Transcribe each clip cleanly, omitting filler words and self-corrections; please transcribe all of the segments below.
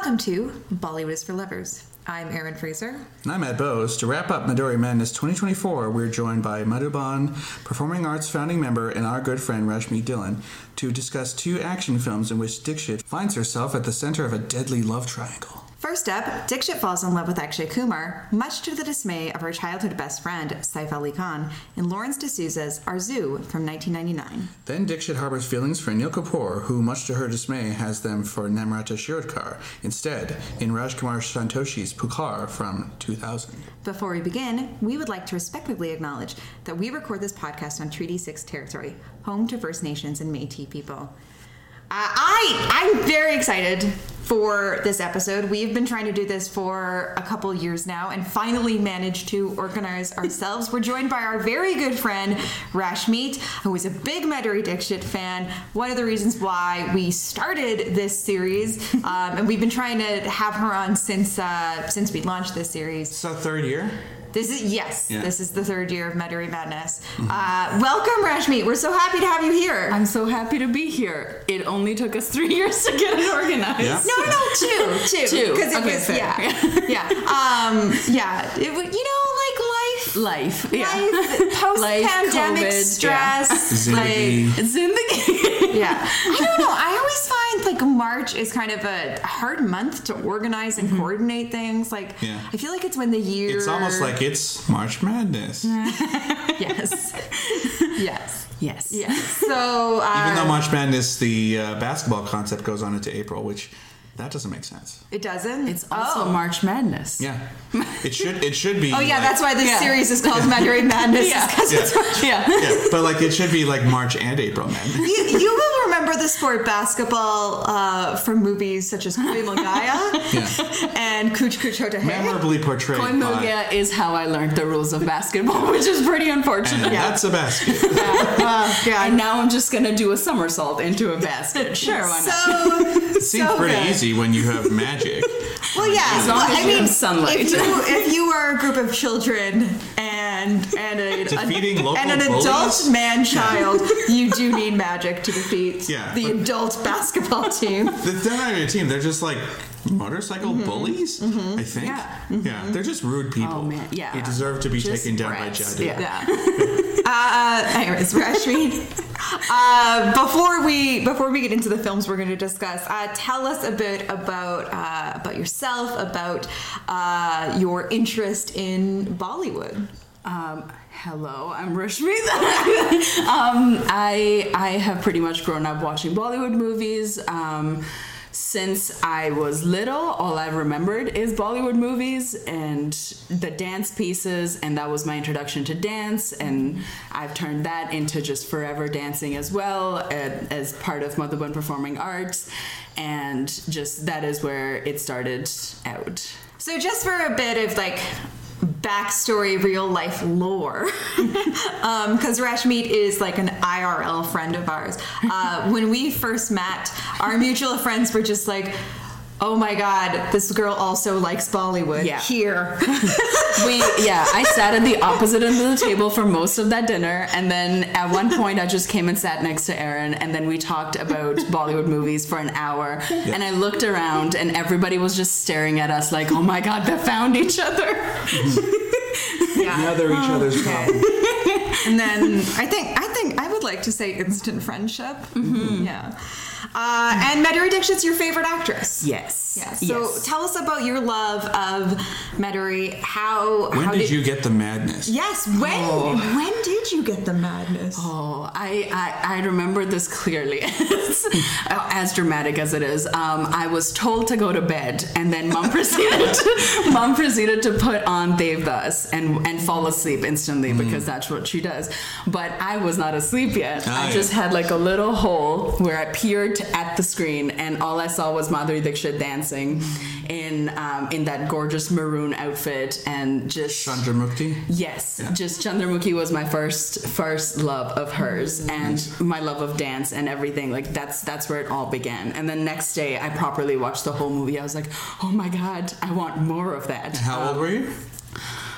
Welcome to Bollywood is for Lovers. I'm Erin Fraser. And I'm Ed Bose. To wrap up Madhuri Madness 2024, we're joined by Madhuban Performing Arts founding member and our good friend Rashmi Dhillon to discuss two action films in which Dixit finds herself at the center of a deadly love triangle. First up, Dixit falls in love with Akshay Kumar, much to the dismay of her childhood best friend, Saif Ali Khan, in Lawrence D'Souza's Arzu from 1999. Then Dixit harbors feelings for Anil Kapoor, who, much to her dismay, has them for Namrata Shirodkar, instead, in Rajkumar Santoshi's Pukhar from 2000. Before we begin, we would like to respectfully acknowledge that we record this podcast on Treaty 6 territory, home to First Nations and Métis people. I'm very excited for this episode. We've been trying to do this for a couple years now and finally managed to organize ourselves. We're joined by our very good friend, Rashmi, who is a big Madhuri Dixit fan. One of the reasons why we started this series, and we've been trying to have her on since we launched this series. It's our third year? This is the third year of Madhuri Madness. Welcome, Rashmi. We're so happy to have you here. I'm so happy to be here. It only took us 3 years to get it organized. Yeah. No, two. Because it was, fair. It would, Life. post-pandemic COVID, stress, Zindagi. Yeah. I don't know. I always find March is kind of a hard month to organize and coordinate things. I feel like it's when the year. It's almost like it's March Madness. Yes. So even though March Madness, the basketball concept goes on into April, which that doesn't make sense. It doesn't? It's also March Madness. Yeah. It should be. Oh yeah, that's why this series is called Madhuri Madness. It's March. Yeah, but it should be March and April Madness. You will remember the sport basketball from movies such as Koi Mulgaya and Kuch Kuch Hota Hai. Memorably portrayed. Koi Mulgaya is how I learned the rules of basketball, which is pretty unfortunate. And that's a basket. And now I'm just gonna do a somersault into a basket. Sure, why not? It seems pretty easy when you have magic. Well, yeah. As long as you have sunlight. If you are a group of children and defeating local an bullies? Adult man-child, you do need magic to defeat the adult basketball team. They're not even a team. They're just motorcycle bullies, I think. Yeah. They're just rude people. Oh, man. Yeah. They deserve to be taken down by judges. Yeah. Anyways, Rashmi, before we get into the films we're going to discuss, tell us a bit about yourself, about your interest in Bollywood. Hello, I'm Rashmi. I have pretty much grown up watching Bollywood movies. Since I was little, all I remembered is Bollywood movies and the dance pieces, and that was my introduction to dance, and I've turned that into just forever dancing as well, as part of Madhuban Performing Arts, and just that is where it started out. So just for a bit of backstory, real life lore, because Rashmi is an IRL friend of ours. When we first met, our mutual friends were just oh my god, this girl also likes Bollywood. Yeah. Here. I sat at the opposite end of the table for most of that dinner, and then at one point I just came and sat next to Erin, and then we talked about Bollywood movies for an hour, and I looked around and everybody was just staring at us oh my god, they found each other. Now they're each other's problem. And then I think I would like to say instant friendship. Yeah. And Madhuri Dixit's your favorite actress. Yes. So tell us about your love of Madhuri. When did you get the madness? Yes. When did you get the madness? Oh, I remember this clearly. As dramatic as it is. I was told to go to bed, and then Mom proceeded to put on Devdas and fall asleep instantly because that's what she does. But I was not asleep yet. I just had a little hole where I peered at the screen, and all I saw was Madhuri Dixit dancing in that gorgeous maroon outfit, and just Chandramukhi. Yes, just Chandramukhi was my first love of hers, and my love of dance and everything. That's where it all began. And then next day, I properly watched the whole movie. I was oh my god, I want more of that. How old were you?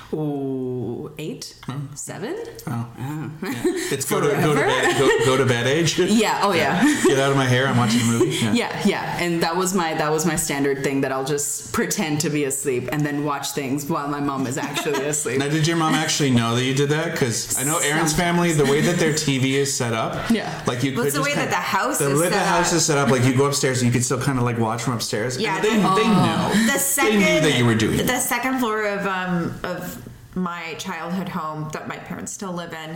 Ooh, 8? 7? Oh. Yeah. It's go to bed age. Yeah. Oh yeah. Get out of my hair. I'm watching a movie. Yeah. And that was my standard thing, that I'll just pretend to be asleep and then watch things while my mom is actually asleep. Now, did your mom actually know that you did that? Because I know Aaron's family, the way that their TV is set up. Yeah. Like you could What's the way that the house is set up? The way the house is set up, like you go upstairs and you could still kind of like watch from upstairs. Yeah. And they knew. They knew that you were doing it. The second floor of my childhood home that my parents still live in,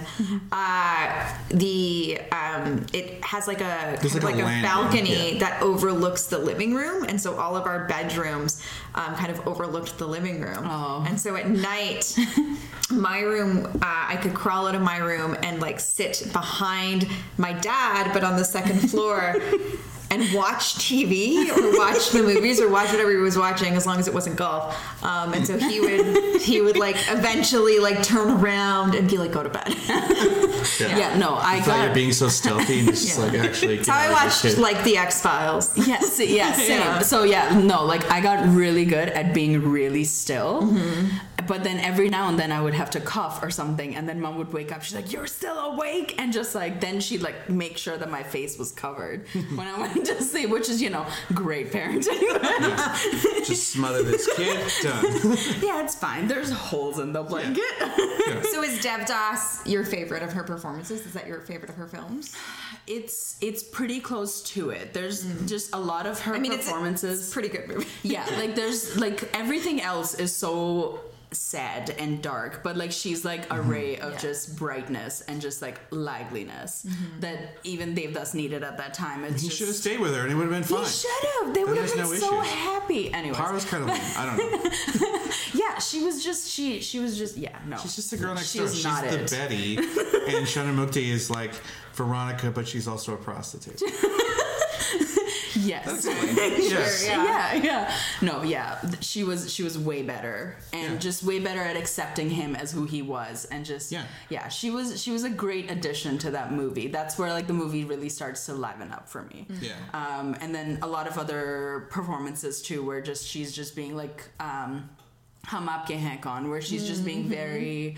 it has like a balcony that overlooks the living room, and so all of our bedrooms kind of overlooked the living room. And so at night, my room, I could crawl out of my room and like sit behind my dad, but on the second floor. And watch TV or watch the movies or watch whatever he was watching, as long as it wasn't golf. And so he would like eventually like turn around and be like, go to bed. I thought you're being so stealthy and just like actually. That's how I watched like the X-Files. Yes, same. Yeah. So like I got really good at being really still. Mm-hmm. But then every now and then I would have to cough or something, and then mom would wake up. She's like, "You're still awake," and just like then she'd like make sure that my face was covered when I went to sleep, which is great parenting. Just smother this kid. Done. Yeah, it's fine. There's holes in the blanket. Yeah. So is Devdas your favorite of her performances? Is that your favorite of her films? It's pretty close to it. There's just a lot of her performances. It's a pretty good movie. Yeah, like there's like everything else is so sad and dark, but like she's like a ray of just brightness and just like liveliness that even Devdas needed at that time. He should have stayed with her and it would have been fine. He should have. They would have been so happy. Anyways, Para's kind of lame. I don't know. Yeah, she was just She's just the girl next door. She's the Betty, and Shannon Mukti is like Veronica, but she's also a prostitute. Yes. Yes. Yeah. No, yeah. She was way better, and just way better at accepting him as who he was, and just she was a great addition to that movie. That's where like the movie really starts to liven up for me. Yeah. And then a lot of other performances too, where she's just being like Hum Aapke Hain Kaun, where she's just being very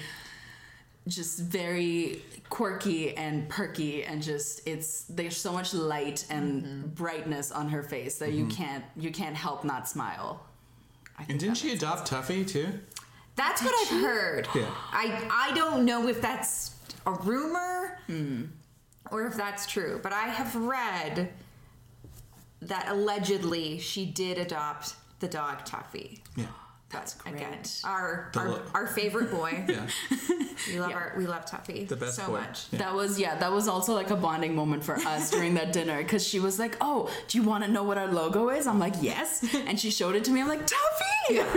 quirky and perky, and there's so much light and brightness on her face that you can't help not smile. And didn't she adopt Tuffy too? That's what I've heard. Yeah. I don't know if that's a rumor or if that's true, but I have read that allegedly she did adopt the dog Tuffy. Yeah. That's great. Again, our favorite boy. Yeah. We love Tuffy the best so boy. much. Yeah. That was also like a bonding moment for us during that dinner, because she was like, "Oh, do you want to know what our logo is?" I'm like, "Yes," and she showed it to me. I'm like, "Tuffy." Yeah.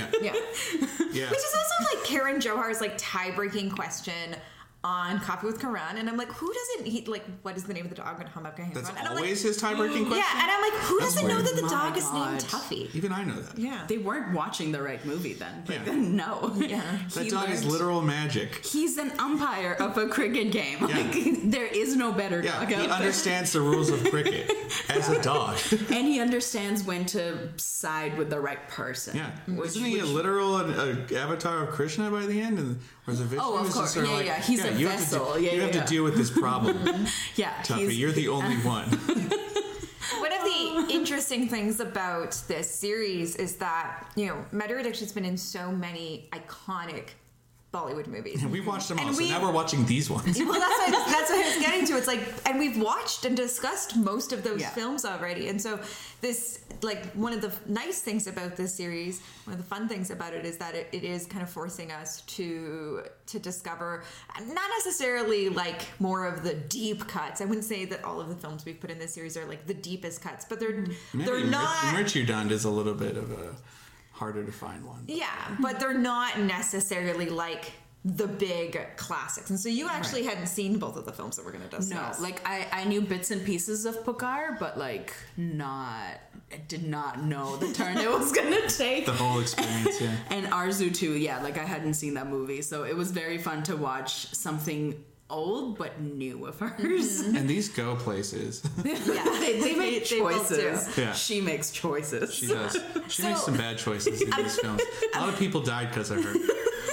Which is also like Karan Johar's like tie-breaking question on Coffee with Karan, and I'm like, who doesn't what is the name of the dog in Hum Aapke Hain Kaun? That's and always his tie-breaking question? Yeah, and I'm like, who doesn't know that the dog is God. named Tuffy? Even I know that. Yeah. They weren't watching the right movie then. No. Yeah. That dog is literal magic. He's an umpire of a cricket game. Yeah. Like, there is no better dog out he there. understands the rules of cricket as a dog. And he understands when to side with the right person. Yeah. Isn't he a literal avatar of Krishna by the end? Or is it Vishnu? Oh, of course. He's a vessel. You have to deal with this problem. Tuffy, you're the only one. One of the interesting things about this series is that, Meadow Addiction's been in so many iconic Bollywood movies. And we watched them all, so now we're watching these ones. Well, that's what I was getting to. It's like, and we've watched and discussed most of those films already. And so this, like, one of the nice things about this series, one of the fun things about it is that it is kind of forcing us to discover, not necessarily like more of the deep cuts. I wouldn't say that all of the films we've put in this series are like the deepest cuts, but they're not. Mrtyudand is a little bit of a harder to find one. Yeah, but they're not necessarily like the big classics. And so you actually hadn't seen both of the films that we're going to discuss. No, like I knew bits and pieces of Pukar, but like I did not know the turn it was going to take. The whole experience, yeah. And Arzu too, like I hadn't seen that movie. So it was very fun to watch something old but new of hers. And these go places. They make choices. Yeah. She makes choices. She does. She makes some bad choices in these films. A lot of people died because of her.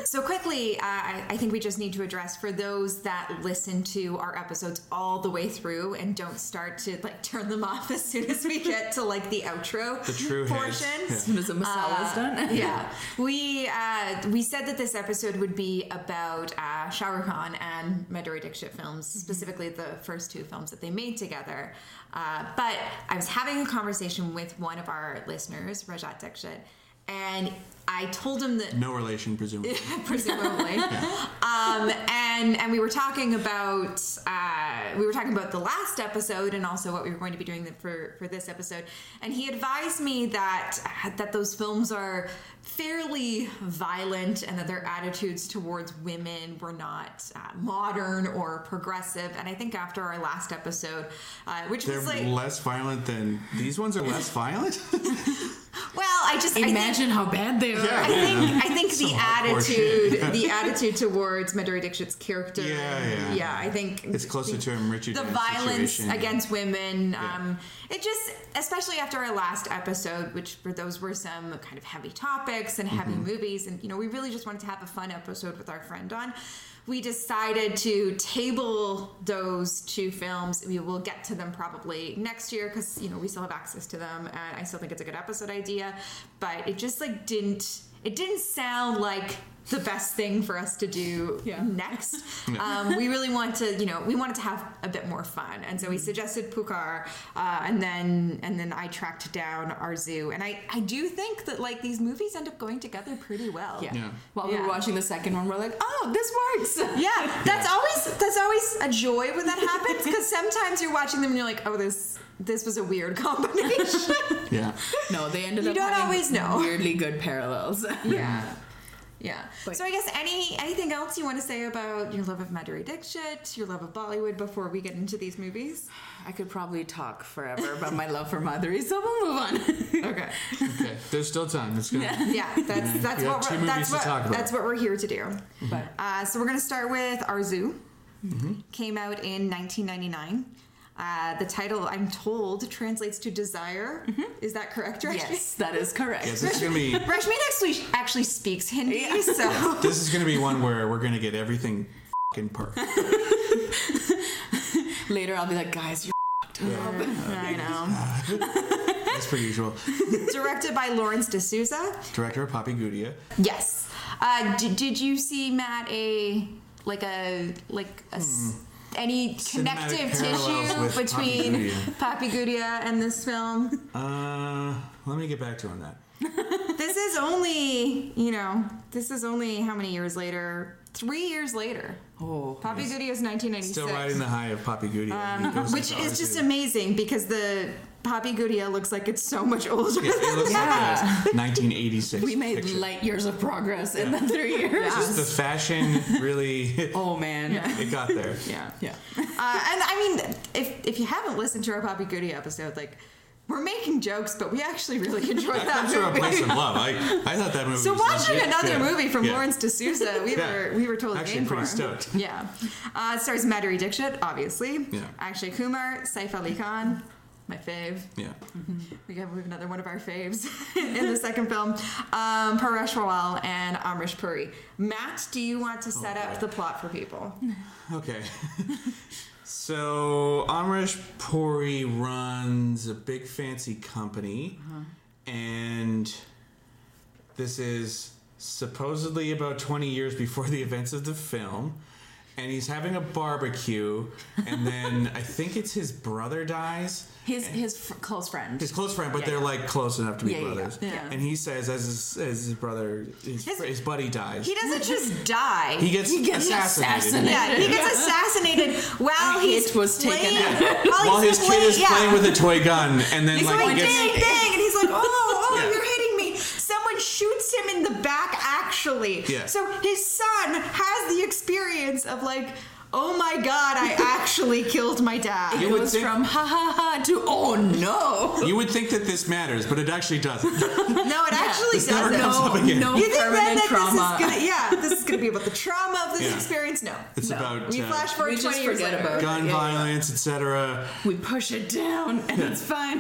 So quickly, I think we just need to address for those that listen to our episodes all the way through and don't start to like turn them off as soon as we get to like the outro portions. As soon as the masala is done. Yeah, we said that this episode would be about Shah Rukh Khan and Madhuri Dixit films, specifically the first two films that they made together. But I was having a conversation with one of our listeners, Rajat Dixit, and I told him that no relation, presumably. And we were talking about the last episode and also what we were going to be doing for this episode. And he advised me that those films are fairly violent and that their attitudes towards women were not modern or progressive. And I think after our last episode, which they're was like less violent than these ones are less violent. Well, I imagine how bad they are. Yeah, I think the attitude towards Madhuri Dixit's character. Yeah. I think it's closer to a Richard the Dance violence situation. against women. Yeah. It just, especially after our last episode, which for those were some kind of heavy topics and heavy movies, and we really just wanted to have a fun episode with our friend on. We decided to table those two films. We will get to them probably next year because, we still have access to them and I still think it's a good episode idea. But it just didn't sound like the best thing for us to do next. We really want to, we wanted to have a bit more fun. And so we suggested Pukar, and then I tracked down Arzu. And I do think that these movies end up going together pretty well. Yeah. While we were watching the second one, we're like, oh, this works. Yeah. That's always a joy when that happens because sometimes you're watching them and you're like, oh, this was a weird combination. Yeah. No, they ended You up don't having always know. weirdly good parallels. Yeah. But- So I guess anything else you want to say about your love of Madhuri Dixit, your love of Bollywood before we get into these movies? I could probably talk forever about my love for Madhuri, so we'll move on. Okay. There's still time. It's good. Yeah, that's We what got two we're movies to talk about. that's what we're here to do. But So we're going to start with Arzu. Came out in 1999. The title, I'm told, translates to desire. Is that correct, Rashmi? yes, that is correct. Yes, this is gonna be. Rashmi actually speaks Hindi, so This is gonna be one where we're gonna get everything fucking perfect. Later, I'll be like, guys, you're I know. That's per usual. Directed by Lawrence D'Souza. Director of Papi Gudia. Yes. Did you see, Matt, any connective parallels tissue with between Papi Papi Gudia and this film? Let me get back to on that. This is only how many years later? 3 years later. Oh, Papi Gudia is 1996. Still riding the high of Papi Gudia. Which is just amazing because the Papi Gudia looks like it's so much older. It looks like a 1986 we made picture. light years of progress in the 3 years. Just the fashion really. Oh man, It got there. Yeah. yeah. And I mean, if you haven't listened to our Papi Gudia episode, we're making jokes, but we actually really enjoyed That that comes from a movie. place of love. I thought that movie So was watching legit. another movie from Yeah. Lawrence D'Souza, we were totally Actually game for. pretty stoked. Yeah. It stars Madhuri Dixit, obviously. Yeah. Akshay Kumar, Saif Ali Khan, my fave. Yeah. We have another one of our faves in the second film. Paresh Rawal and Amrish Puri. Matt, do you want to set up the plot for people? Okay. So Amrish Puri runs a big fancy company, and this is supposedly about 20 years before the events of the film. And he's having a barbecue, and then I think it's his brother dies. His close friend. His close friend, but Yeah, they're yeah. close enough to be Yeah, yeah, brothers. yeah. Yeah. And he says, as his brother, his buddy dies, He doesn't just die. he gets assassinated. Yeah, he gets assassinated while he's was taken playing. out. While his kid is playing with a toy gun, and then He's like going he gets. dang, dang, and he's like, oh, Yeah. you're hitting me. Someone shoots him in the back, actually. Yeah. So his son has the experience of oh my God, I actually killed my dad. You It would goes think- from ha ha ha to oh no. You would think that this matters, but it actually doesn't. No, it actually This never doesn't. comes up again. No You think then permanent that trauma. this is gonna be about the trauma of this Yeah. experience? No. It's No. about We flash forward We just 20 years forget later. about it. gun Yeah. violence, etc. We push it down and it's fine.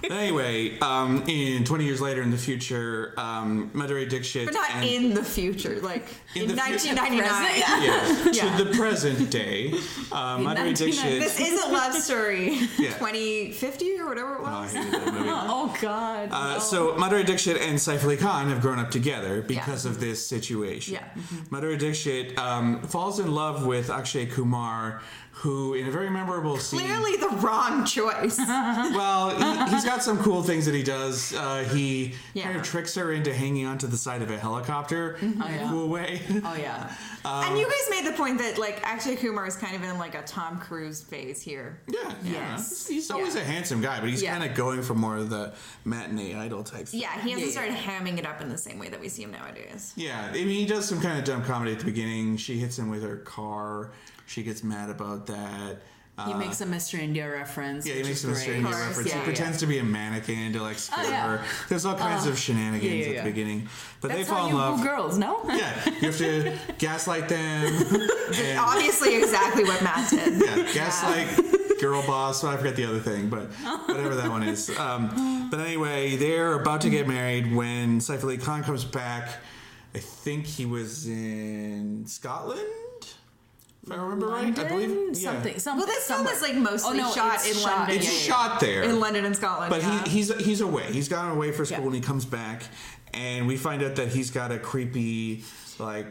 Anyway, in 20 years later in the future, Madhuri Dixit... But not in the future, like in 1999. To the present day, Madhuri Dixit... This is a love story. 2050 or whatever it was. I hated that movie. Oh, God. No. So Madhuri Dixit and Saif Ali Khan have grown up together because of this situation. Yeah. Madhuri Dixit falls in love with Akshay Kumar, who, in a very memorable scene... Clearly the wrong choice. Well, he's got some cool things that he does. He kind of tricks her into hanging onto the side of a helicopter in a cool way. Oh, yeah. And you guys made the point that, like, Akshay Kumar is kind of in, like, a Tom Cruise phase here. Yeah. Yes. He's always a handsome guy, but he's kind of going for more of the matinee idol type thing. Yeah, he hasn't started hamming it up in the same way that we see him nowadays. Yeah, I mean, he does some kind of dumb comedy at the beginning. She hits him with her car. She gets mad about that. He makes a Mr. India reference. Yeah, he makes a Mr. India reference. He pretends to be a mannequin to, like, scare her. There's all kinds of shenanigans at the beginning. But That's they fall in love. That's how you girls, no? Yeah, you have to gaslight them. Obviously exactly what Matt did. Yeah, gaslight, girl boss. Well, I forget the other thing, but whatever that one is. But anyway, they're about to get married when Saif Ali Khan comes back. I think he was in Scotland. If I remember right, I believe something. Well, this film is like mostly shot in London. It's shot there in London and Scotland. But he's away. He's gone away for school, and he comes back, and we find out that he's got a creepy like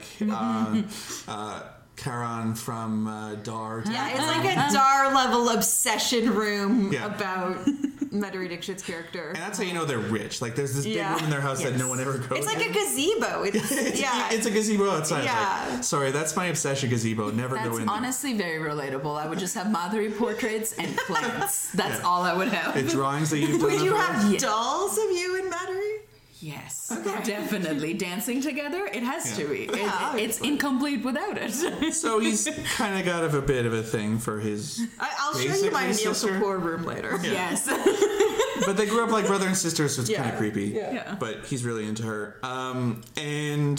Karan from Dar. Yeah, it's like a Dar level obsession room about Madhuri Dixit's character. And that's how you know they're rich. Like, there's this big room in their house that no one ever goes. It's like a gazebo. It's a gazebo outside. Yeah. Like, sorry, that's my obsession. Gazebo. Never go in. That's honestly very relatable. I would just have Madhuri portraits and plants. That's all I would have. The drawings that you've done. Would you have dolls of you and Madhuri? Yes, definitely. Dancing together, it has to be. It's incomplete without it. So he's kind of got a bit of a thing for his. I'll show you my Neil Kapoor room later. Yeah. Yes. But they grew up like brother and sister, so it's kind of creepy. Yeah. But he's really into her. And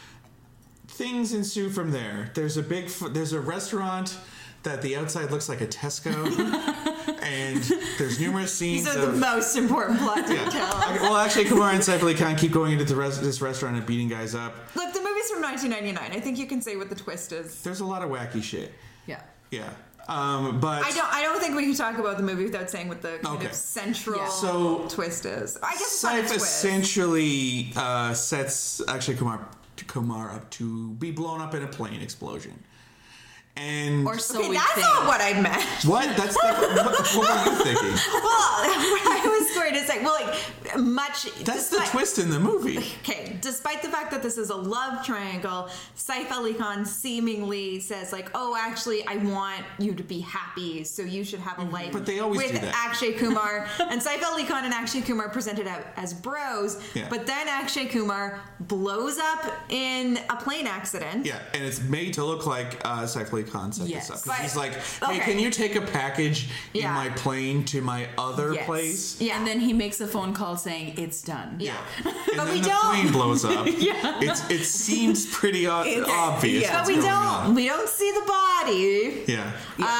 things ensue from there. There's a restaurant that the outside looks like a Tesco. And there's numerous scenes. These are the most important plot details. Well, actually, Kumar and Saif Ali Khan keep going into this restaurant and beating guys up. Look, the movie's from 1999. I think you can say what the twist is. There's a lot of wacky shit. Yeah. Yeah. But I don't think we can talk about the movie without saying what the kind of central twist is. I guess it's not a Saif twist. essentially sets actually Kumar up to be blown up in a plane explosion. And or so okay, that's not what I meant. What? That's what were you thinking? Well, I was going to say, That's the twist in the movie. Okay, despite the fact that this is a love triangle, Saif Ali Khan seemingly says like, "Oh, actually, I want you to be happy, so you should have a life." But they always with do that. Akshay Kumar, and Saif Ali Khan and Akshay Kumar presented out as bros. Yeah. But then Akshay Kumar blows up in a plane accident. Yeah, and it's made to look like Saif Ali Khan set this up. 'Cause But- he's like, "Hey, can you take a package in Yeah. my plane to my other place?" Yeah. And then he makes a phone call saying it's done. Yeah. And But then we the don't- plane blows up. It seems pretty obvious. But what's we going don't. on. We don't see the body. Yeah.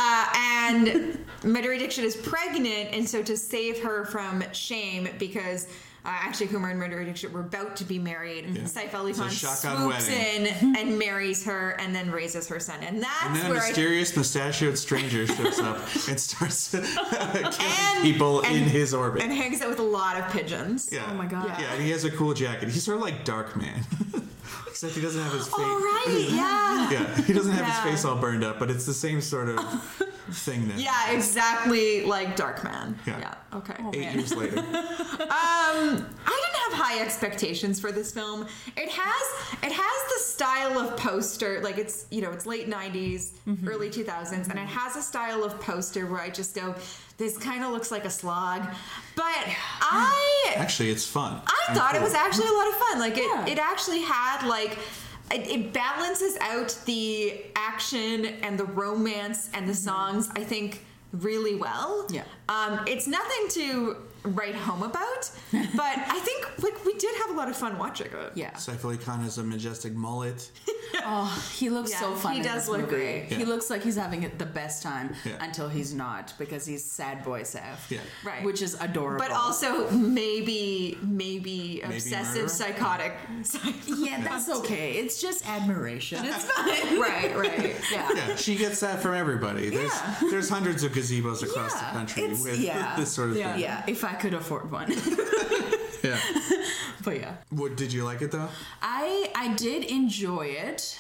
And Madhuri Dixit is pregnant, and so to save her from shame, because Akshay Kumar and Madhuri Dixit were about to be married, Saif Ali Khan shotgun swoops wedding. in and marries her, and then raises her son, and that's And then a where mysterious mustachioed stranger shows up and starts killing people in his orbit. and hangs out with a lot of pigeons. Yeah. Oh my God. Yeah, and he has a cool jacket. He's sort of like Dark Man. Except he doesn't have his face. Oh right, yeah. Yeah, he doesn't have Yeah. his face all burned up, but it's the same sort of thing then. Yeah, exactly like Darkman. Yeah. Okay. 8 years later. I didn't have high expectations for this film. It has the style of poster, like it's late 90s, early 2000s, and it has a style of poster where I just go, this kind of looks like a slog. But Actually, it's fun. I thought it was actually a lot of fun. Like it actually had like it balances out the action and the romance and the songs, I think, really well. Yeah. It's nothing to write home about, but I think like we did have a lot of fun watching it. Yeah. Saif Ali Khan has a majestic mullet. Oh, he looks so fun. He in does this look movie. great. He looks like he's having the best time Yeah. until he's not, because he's sad boy Seth. Yeah. Right. Which is adorable. But also maybe obsessive murder? psychotic. yeah, that's okay. It's just admiration. It's fine. right. Yeah. Yeah, she gets that from everybody. There's hundreds of gazebos across the country it's- with yeah. this sort of Yeah. thing. Yeah, if I could afford one. Yeah. But yeah. What did you like it though? I did enjoy it.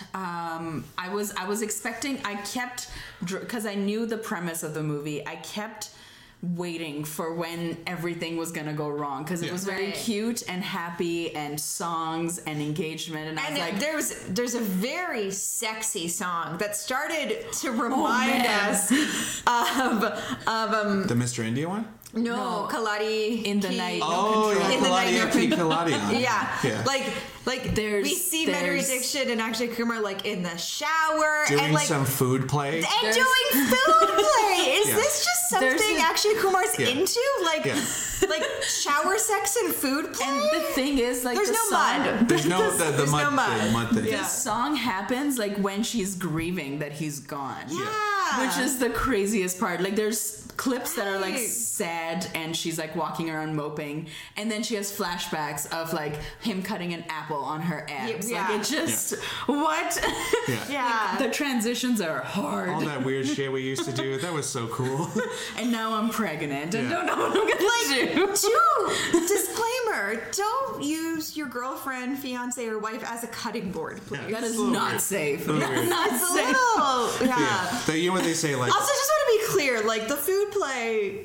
I was expecting. I kept, because I knew the premise of the movie. I kept waiting for when everything was gonna go wrong, because it was very Right. cute and happy and songs and engagement, and I was like, there's a very sexy song that started to remind man. us of The Mr. India one? no, Kaladi In the Night. Oh, yeah, In the Night, No Kaladi Control. Kaladi. Yeah. Like There's- we see Metairie there's- Dixit and Akshay Kumar like in the shower Doing and like some food play. and There's- doing food play. Is Yeah. this just There's something a- Akshay Kumar's Yeah. into? Like Yeah. like shower sex and food play? and the thing is, like, There's the no song, mud. There's no the There's mud, no mud. the mud thing. Yeah. The song happens like when she's grieving that he's gone. Yeah. Which is the craziest part. Like, there's clips that are like Right. sad and she's like walking around moping, and then she has flashbacks of like him cutting an apple on her abs. Yeah. Like, it just what? Yeah. Yeah. The transitions are hard. All that weird shit we used to do. That was so cool. And now I'm pregnant and Yeah. don't know what I'm gonna do. Disclaimer, don't use your girlfriend, fiance, or wife as a cutting board, please. That is It's a little not weird. safe. A little weird. Not It's a safe. little, Yeah. You know what they say, like, Also, just want to be clear, like the food play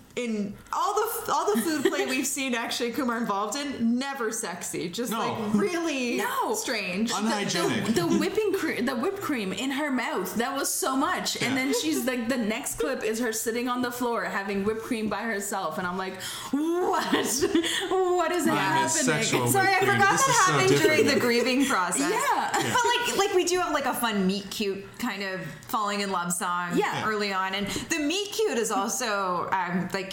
in all the food play we've seen Akshay Kumar involved in, never sexy, just No. like really No. strange. unhygienic. The whipped cream in her mouth. That was so much. And Yeah. then she's like, the next clip is her sitting on the floor having whipped cream by herself, and I'm like, what? What is Mine happening? is sexual. Sorry, I whipped cream. forgot This that is so happened different. during the grieving process. Yeah. But like we do have like a fun meet cute kind of falling in love song Yeah. early on, and the meet cute is also like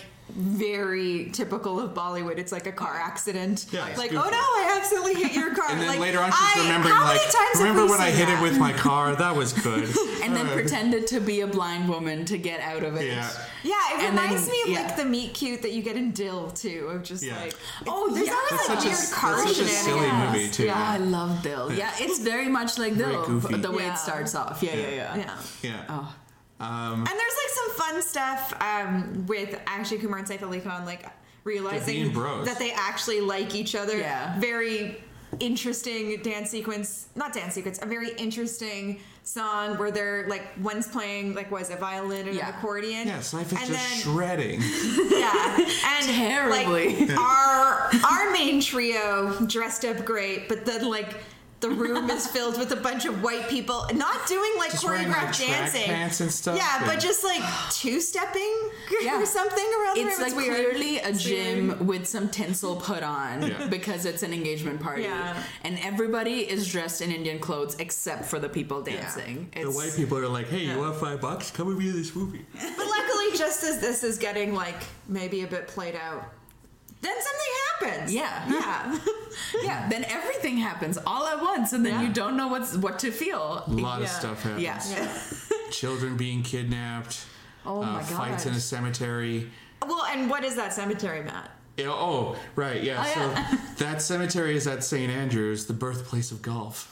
very typical of Bollywood. It's like a car accident. Yeah, it's like, goofy. oh no, I accidentally hit your car. And then like, later on, she's remembering, how many like, times have remember we when I seen hit that? it with my car? That was good. And then pretended to be a blind woman to get out of it. Yeah. Yeah, it And then- reminds me of yeah. like the meet cute that you get in Dill too, of just Yeah. like, Oh, there's yeah. always That's like such a- weird that's car such a silly shenanigans. movie, too. Oh, Yeah. I love Dill. Yeah, it's very much like Very Dill, goofy. the way Yeah. it starts off. Yeah. Yeah. Yeah. Oh. And there's like some fun stuff with Akshay Kumar and Saif Ali Khan, like realizing being bros. that they actually like each other. Yeah. Very interesting dance sequence, not dance sequence, a very interesting song where they're like one's playing like was a violin or Yeah. an accordion. Yeah, Saif is and just shredding. yeah, and Terribly. like our main trio dressed up great, but then like the room is filled with a bunch of white people not doing like Just wearing, like, choreographed track dancing. pants and stuff. Yeah, Yeah. but just like two-stepping Yeah. or something around the It's room. like weird. clearly a It's gym weird. with some tinsel put on Yeah. because it's an engagement party. Yeah. And everybody is dressed in Indian clothes except for the people dancing. The white people are like, hey, you want $5? Come with me to this movie. But luckily, just as this is getting like maybe a bit played out, then something happens. Yeah. Yeah. Yeah, then everything happens all at once, and then Yeah. you don't know what to feel. A lot of Yeah. stuff happens. Yeah. Children being kidnapped. Oh my Fights God. in a cemetery. Well, and what is that cemetery, Matt? Yeah, oh, right, yeah. Oh, so yeah. that cemetery is at St. Andrews, the birthplace of golf.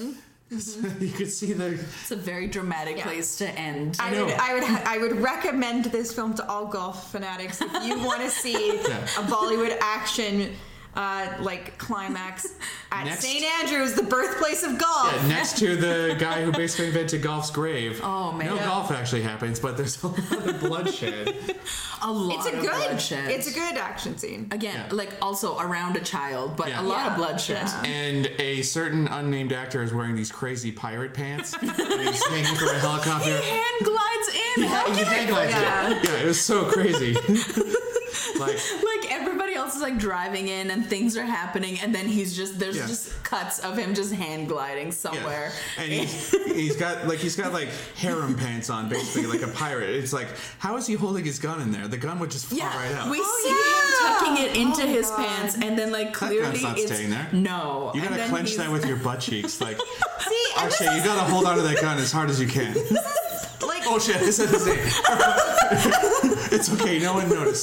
So you could see the. It's a very dramatic Yeah. place to end. know. I would recommend this film to all golf fanatics if you want to see Yeah. a Bollywood action like climax at Next- St. Andrews, the birthplace of golf. Yeah, next to the guy who basically invented golf's grave. Oh, man. No Yeah. golf actually happens, but there's a lot of bloodshed. A lot It's a of good. bloodshed. It's a good action scene. Again, Yeah. like also around a child, but Yeah. a lot Yeah. of bloodshed. Yeah. And a certain unnamed actor is wearing these crazy pirate pants. And he's hanging from a He helicopter. hand glides in. How He can hang glides it. Yeah. Yeah, it was so crazy. Like, like everybody else else is like driving in and things are happening, and then there's just cuts of him just hand gliding somewhere. Yeah. And he's got like harem pants on, basically like a pirate. It's like, how is he holding his gun in there? The gun would just fall right out. We see him tucking it into his pants, and then like clearly that gun's not staying there. No, You gotta clench that with your butt cheeks, like. See, Akshay, you gotta hold on to that gun as hard as you can. like, Oh shit! This is it. It's okay. No one noticed.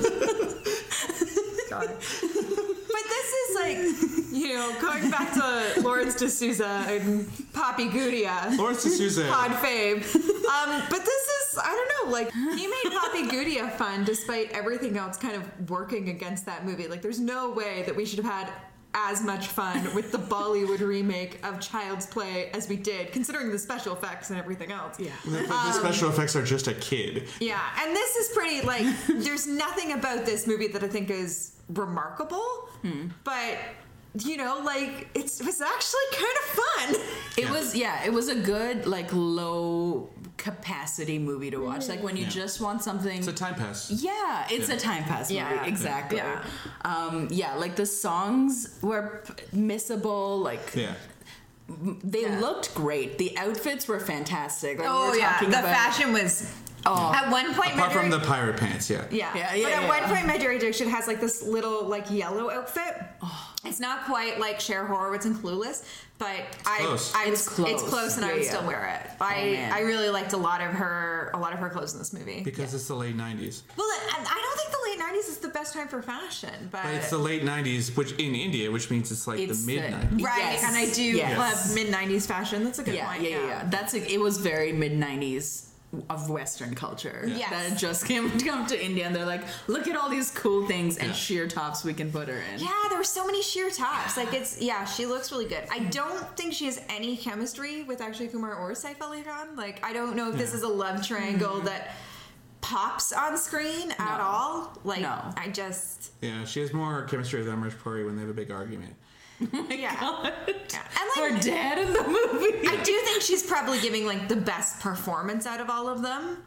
God. But this is like, going back to Lawrence D'Souza and Papi Goudia. Lawrence D'Souza. Pod fave. But this is, I don't know, like, he made Papi Goudia fun despite everything else kind of working against that movie. Like, there's no way that we should have had as much fun with the Bollywood remake of Child's Play as we did, considering the special effects and everything else. Yeah. The special effects are just a kid. Yeah, and this is pretty, like, there's nothing about this movie that I think is remarkable, but, like, it was actually kind of fun. It was a good, like, low capacity movie to watch. Like, when you just want something. It's a time pass. Yeah, it's a time pass movie. Yeah. Exactly. Yeah. Like, the songs were missable. Like, they looked great. The outfits were fantastic. Like, we were talking the about, fashion was. At one point, Apart from the pirate pants, but at one point, my Jerry Diction has like this little like yellow outfit. It's not quite like Cher Horowitz and Clueless, but it's close, and I would still wear it. I really liked a lot of her clothes in this movie because it's the late 90s. Well, I don't think the late 90s is the best time for fashion, but it's the late 90s, which in India, which means it's like the mid 90s. Right? Yes. And I do love mid 90s fashion. That's a good point. Yeah. It was very mid 90s. Of Western culture that had just come to India, and they're like, look at all these cool things and sheer tops we can put her in. Yeah, there were so many sheer tops. Like, she looks really good. I don't think she has any chemistry with Akshay Kumar or Saif Ali Khan. Like, I don't know if this is a love triangle that pops on screen at all. Like, I just... Yeah, she has more chemistry with Amrish Puri when they have a big argument. God. And like, her dad in the movie. I do think she's probably giving like the best performance out of all of them.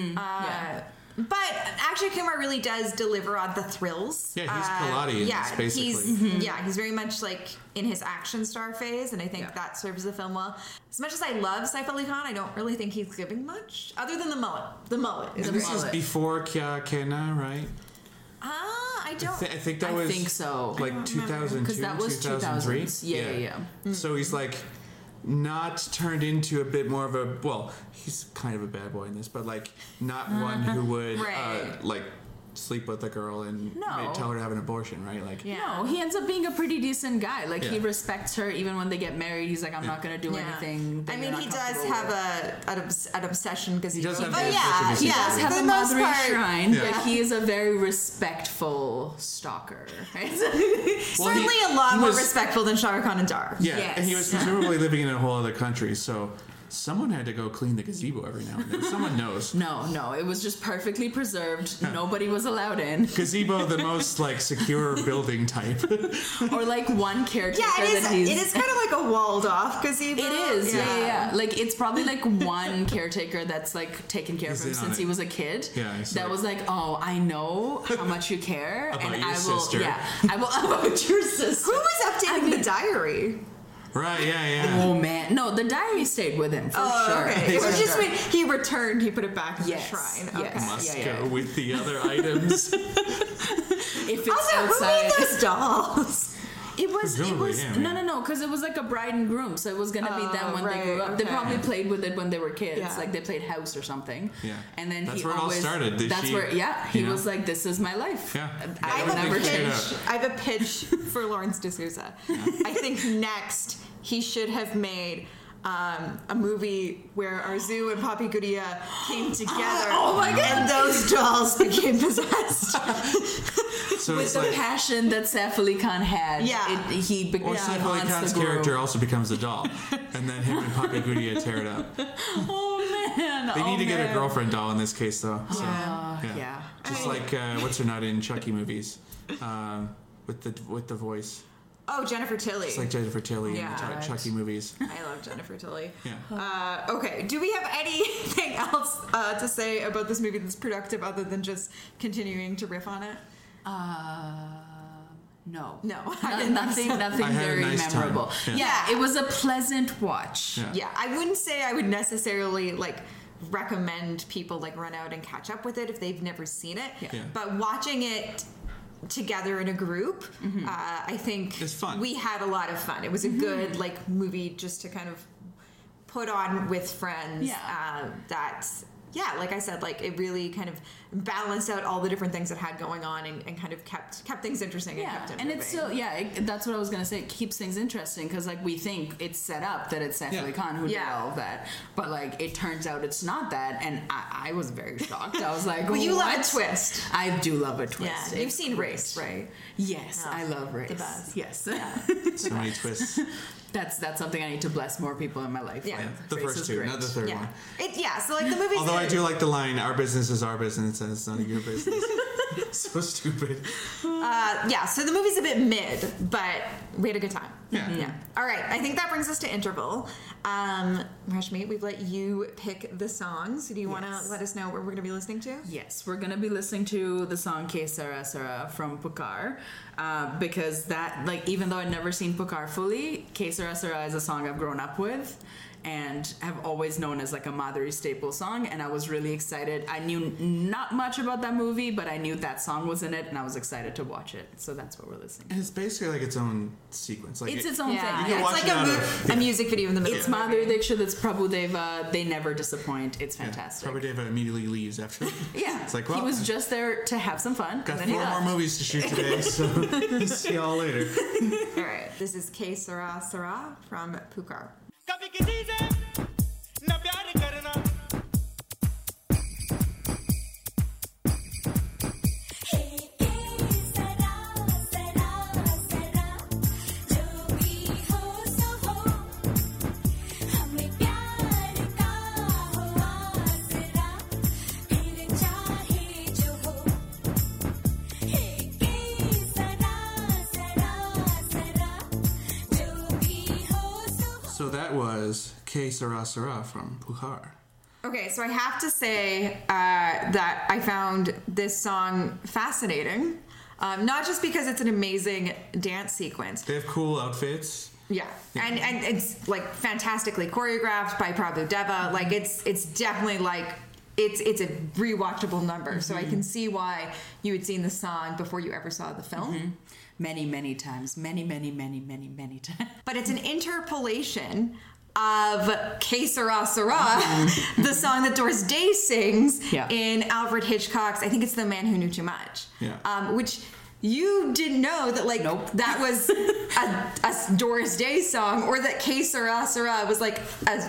But Akshay Kumar really does deliver on the thrills. Yeah, he's Pilati in this, basically. He's very much like in his action star phase, and I think that serves the film well. As much as I love Saif Ali Khan, I don't really think he's giving much, other than the mullet. The mullet is this is before Kya Kehna, right? I don't. I think that was. I think so. Like 2002, because that was 2003. Yeah. So he's like not turned into a bit more of a. Well, he's kind of a bad boy in this, but like not one who would like sleep with a girl and tell her to have an abortion, right? Like, no, he ends up being a pretty decent guy. Like, he respects her even when they get married. He's like, I'm not going to do anything. I mean, he does have an obsession because he does have he does have a Madhuri shrine, but he is a very respectful stalker. Right? Certainly a lot more respectful than Shah Rukh Khan and Dar. Yeah, and he was presumably living in a whole other country, so someone had to go clean the gazebo every now and then. Someone knows. No, it was just perfectly preserved. Nobody was allowed in. Gazebo, the most like secure building type. Or like one caretaker it is kind of like a walled off gazebo. It is, yeah. Like, it's probably like one caretaker that's like taken care of him since he was a kid. Yeah, that was like, oh, I know how much you care, about and your I will. sister. Yeah, I will about your sister. Who was updating the diary? Right, yeah. Oh man, no, the diary stayed with him for sure. Okay. It was just when he returned, he put it back in the shrine. Yes. Must go with the other items. If it's also, outside, who made those dolls? It was no, because it was like a bride and groom, so it was gonna be them when they grew up. They probably played with it when they were kids, like they played house or something. Yeah, and then that's where it all started. He was like, "This is my life." Yeah, I will never change. I have a pitch for Lawrence D'Souza. I think next he should have made a movie where Arzu and Papi Goudia came together. Oh my God. And those dolls became possessed. So with it's the like, passion that Saif Ali Khan had. or Saif Ali Khan's character also becomes a doll, and then him and Papi Goudia tear it up. Oh man! They need to get a girlfriend doll in this case, though. So, yeah. Just like what's her nut in Chucky movies, with the voice. Oh, Jennifer Tilly. It's like Jennifer Tilly in the Chucky movies. I love Jennifer Tilly. Yeah. Okay, do we have anything else to say about this movie that's productive other than just continuing to riff on it? No. I Nothing I had a very nice memorable. time. Yeah, it was a pleasant watch. Yeah. I wouldn't say I would necessarily like recommend people like run out and catch up with it if they've never seen it. Yeah. But watching it together in a group, I think It's fun. we had a lot of fun. It was a good like movie just to kind of put on with friends. Yeah, like I said, like it really kind of balanced out all the different things it had going on and kind of kept things interesting and kept it and moving. it's still that's what I was gonna say. It keeps things interesting because like we think it's set up that it's Saif Ali Khan who did all of that, but like it turns out it's not that, and I was very shocked. I was like, But you love what? a twist. I do love a twist. Yeah, you've It's seen great. Race, right? Yes, Oh, I love Race. the best. Yes, So many twists. that's something I need to bless more people in my life. Yeah. with. The Race first is two, great. not the third one. So like the movie's Although I do like the line, "Our business is our business, and it's none of your business." So stupid. so the movie's a bit mid, but we had a good time. Yeah. All right, I think that brings us to interval. Rashmi, we've let you pick the songs. Do you want to let us know what we're going to be listening to? Yes, we're gonna be listening to the song "Ke Sara Sara" from Pukar, because that, like, even though I'd never seen Pukar fully, "Ke Sara Sara" is a song I've grown up with and have always known as like a Madhuri staple song, and I was really excited. I knew not much about that movie, but I knew that song was in it, and I was excited to watch it. So that's what we're listening to. And it's basically like its own sequence. Like It's its own thing. can It's watch like it out a music video in the middle. It's Madhuri Dixit, it's Prabhu Deva. They never disappoint. It's fantastic. Prabhu Deva immediately leaves after. Yeah, It's like, he well, was just there to have some fun. got and then he 4 more left. movies to shoot today, so see y'all later. All right, this is Ke Sara Sara from Pukar. कभी किसी से न प्यार करना So that was Ke Sara Sara from Pukar. Okay, so I have to say that I found this song fascinating, not just because it's an amazing dance sequence. They have cool outfits. Yeah, and it's like fantastically choreographed by Prabhu Deva. Like it's definitely like it's a rewatchable number. So I can see why you had seen the song before you ever saw the film. Many times. Many times. But it's an interpolation of Ke Sara Sara, the song that Doris Day sings in Alfred Hitchcock's, I think it's The Man Who Knew Too Much. Yeah. Which you didn't know that that was a Doris Day song, or that Ke Sara Sara was like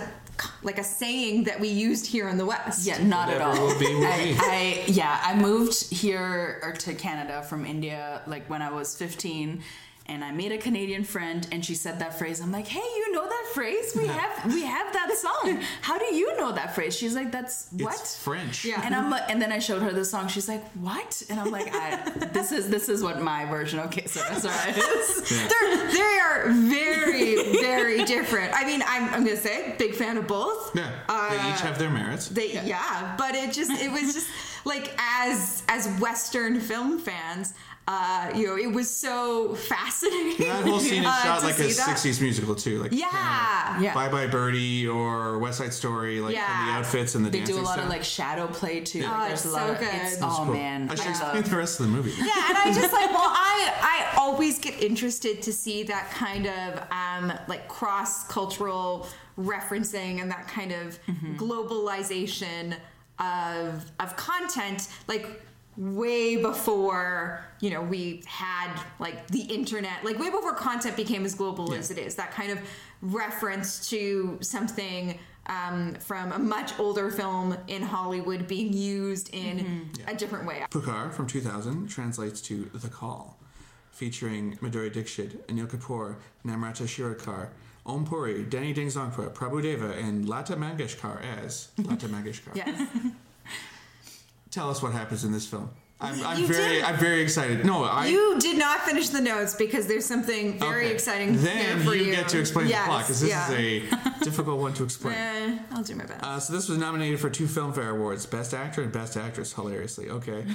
a saying that we used here in the West. Yeah, not at Whatever all. will be, will be. I moved here or to Canada from India like when I was 15, and I made a Canadian friend, and she said that phrase. I'm like, hey, you know that phrase? We have that song. How do you know that phrase? She's like, that's what? It's French. Yeah. And I'm like, and then I showed her the song. She's like, what? And I'm like, this is what my version of Ke Sara Sara is. They are very, very different. I mean, I'm going to say, big fan of both. Yeah. They each have their merits. But it was just like as Western film fans, it was so fascinating. That whole scene is shot to like a see that. 60s musical too. Like Yeah. Bye Bye Birdie or West Side Story, like and the outfits and the They dancing do a lot stuff. of like shadow play too. Oh, Like, it's there's a lot so of good. it's, It's oh cool. man. I should I explain love- the rest of the movie. Yeah, and I just like, I always get interested to see that kind of like cross-cultural referencing and that kind of globalization of content, like way before we had like the internet, like way before content became as global as it is. That kind of reference to something from a much older film in Hollywood being used in a different way. Pukar from 2000 translates to The Call, featuring Madhuri Dixit, Anil Kapoor, Namrata Shirodkar, Om Puri, Danny Ding Zongpa, Prabhu Deva, and Lata Mangeshkar as Lata Mangeshkar. Yes. Tell us what happens in this film. I'm You did. very excited. No, You did not finish the notes because there's something very Okay. exciting Then here for you. get to explain the plot because this yeah. is a difficult one to explain. I'll do my best. So this was nominated for 2 Filmfare Awards, Best Actor and Best Actress, hilariously. Okay.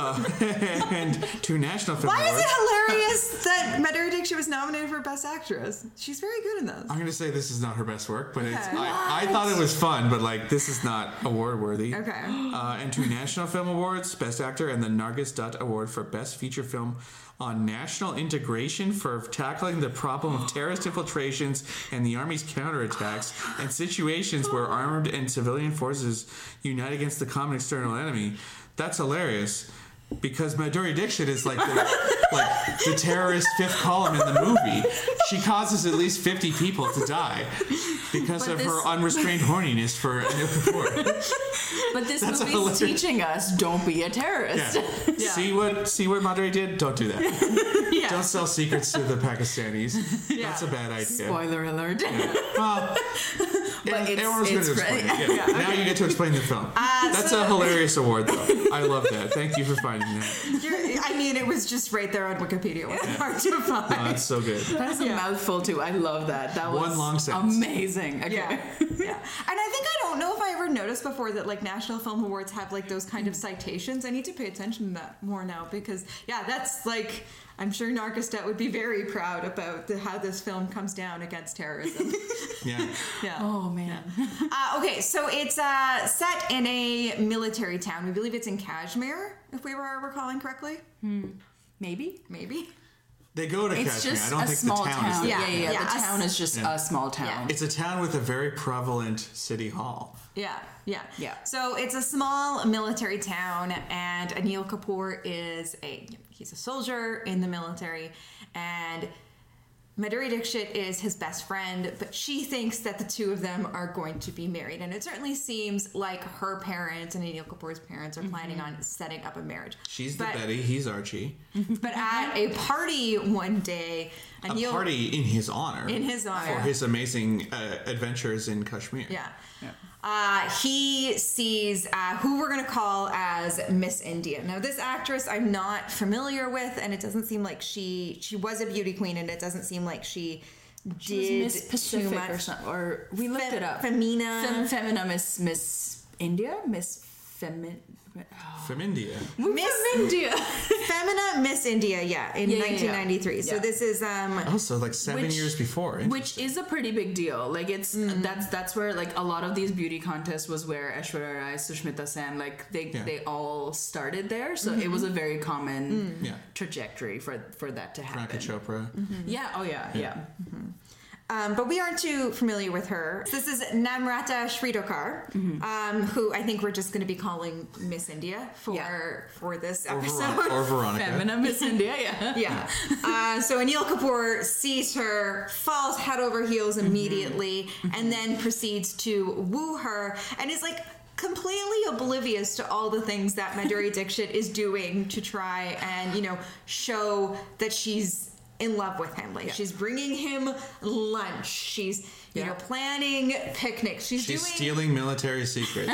And 2 National Film Why Awards. is it hilarious that Madhuri Dixit was nominated for Best Actress? She's very good in those. I'm going to say this is not her best work, but it's, Okay. I thought it was fun, but like this is not award worthy. Okay. And 2 National Film Awards, Best Actor, and the Nargis Dutt Award for Best Feature Film on National Integration for tackling the problem of terrorist infiltrations and the Army's counterattacks and situations where armed and civilian forces unite against the common external enemy. That's hilarious. Because Madhuri Dixit is like the terrorist 5th column in the movie. She causes at least 50 people to die because of her unrestrained horniness for Anil Kapoor. But this That's movie's hilarious. teaching us don't be a terrorist. Yeah. See what Madhuri did? Don't do that. Yeah. Don't sell secrets to the Pakistanis. That's a bad idea. Spoiler alert. Well, But everyone's going to it's explain right. it. Yeah. Now you get to explain the film. That's a hilarious award, though. I love that. Thank you for finding that. I mean, it was just right there on Wikipedia. It wasn't hard to find. Oh, that's so good. That is a mouthful too. I love that. That was One long sentence. amazing. Okay. Yeah, yeah. And I think I don't know if I ever noticed before that like National Film Awards have like those kind of citations. I need to pay attention to that more now because that's like I'm sure Nargis Dutt would be very proud about how this film comes down against terrorism. Yeah. Yeah. Oh man. Okay, so it's set in a military town. We believe it's in Kashmir, if we were recalling correctly. Maybe. Maybe. They go to It's Kashmir. just I don't a think small the town town. is there. Yeah. Yeah. The town is just a small town. Yeah. It's a town with a very prevalent city hall. Yeah, yeah, Yeah. So it's a small military town, and Anil Kapoor he's a soldier in the military, and Madhuri Dixit is his best friend, but she thinks that the two of them are going to be married, and it certainly seems like her parents and Anil Kapoor's parents are planning on setting up a marriage. She's the But- Betty. He's Archie. But at a party one day, A Anil party in his honor. In his honor. For his amazing adventures in Kashmir. Yeah. He sees who we're going to call as Miss India. Now, this actress I'm not familiar with, and it doesn't seem like she was a beauty queen, and it doesn't seem like she did Miss Pacific too much. or something. Or we looked it up. Femina. Femina Miss India? Miss From India. Miss India. Femina Miss India, in Yeah, 1993. So yeah. this is Also, like 7 years before. Which is a pretty big deal. Like it's that's where like a lot of these beauty contests was where Aishwarya Rai, Sushmita Sen, like they all started there. So it was a very common trajectory for that to happen. Priyanka Chopra. Yeah. Oh yeah. but we aren't too familiar with her. This is Namrata Shridhar, who I think we're just going to be calling Miss India for this episode. Or Veronica. Femina Miss India. Yeah. Yeah. So Anil Kapoor sees her, falls head over heels immediately, and then proceeds to woo her, and is like completely oblivious to all the things that Madhuri Dixit is doing to try and, show that she's in love with him. Like she's bringing him lunch. She's planning picnics. She's doing stealing military secrets.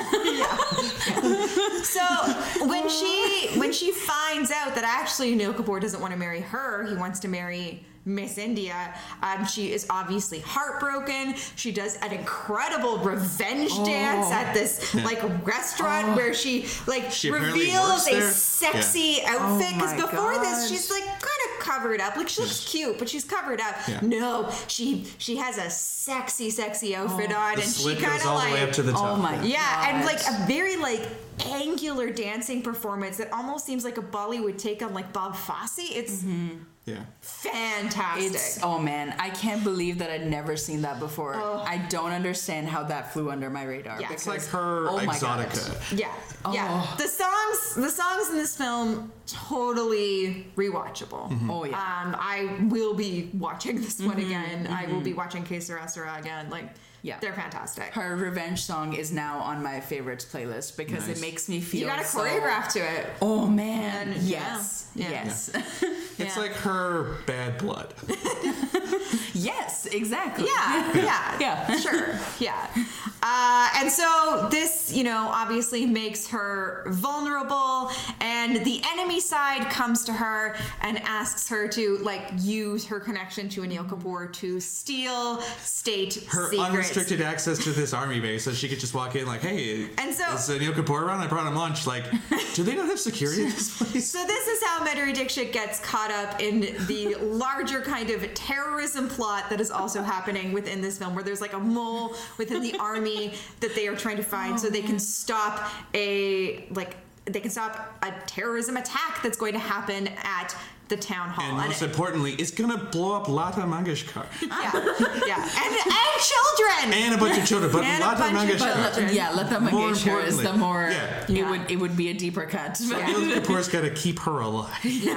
So when she finds out that actually Anil Kapoor doesn't want to marry her, he wants to marry Miss India, she is obviously heartbroken. She does an incredible revenge dance at this restaurant where she apparently reveals works a there? sexy outfit, because my before this God. she's kind of covered up. Like she looks cute, but she's covered up. Yeah. No, she has a sexy outfit on, The and she slit kind goes of all the way up to the top. Oh my yeah, and God. a very angular dancing performance that almost seems like a Bollywood take on Bob Fosse. It's Yeah. fantastic. Oh man, I can't believe that I'd never seen that before. I don't understand how that flew under my radar. Yeah. It's like her my God. Exotica. yeah. The songs in this film totally rewatchable. Oh yeah. I will be watching this one again. I will be watching Que Sera Sera again. They're fantastic. Her revenge song is now on my favorites playlist because Nice. it makes me feel You got to so- choreograph to it. Oh man, And- yes, yeah. yes, It's like her Bad Blood. yes, exactly. Yeah, Yeah. sure, yeah. And so this, this, obviously makes her vulnerable, and the enemy side comes to her and asks her to use her connection to Anil Kapoor to steal state her secrets. unrestricted access to this army base, so she could just walk in hey, and so, is Anil Kapoor around? I brought him lunch. Do they not have security in this place? So this is how Madhuri Dixit gets caught up in the larger kind of terrorism plot that is also happening within this film, where there's a mole within the army that they are trying to find so they can stop a terrorism attack that's going to happen at the town hall. And most importantly, it's going to blow up Lata Mangeshkar. Yeah. And children! And a bunch of children. But And a Lata bunch of Mangeshkar. children. Lata More Mangeshkar is the more, importantly, it would be a deeper cut. Anil Kapoor's got to keep her alive.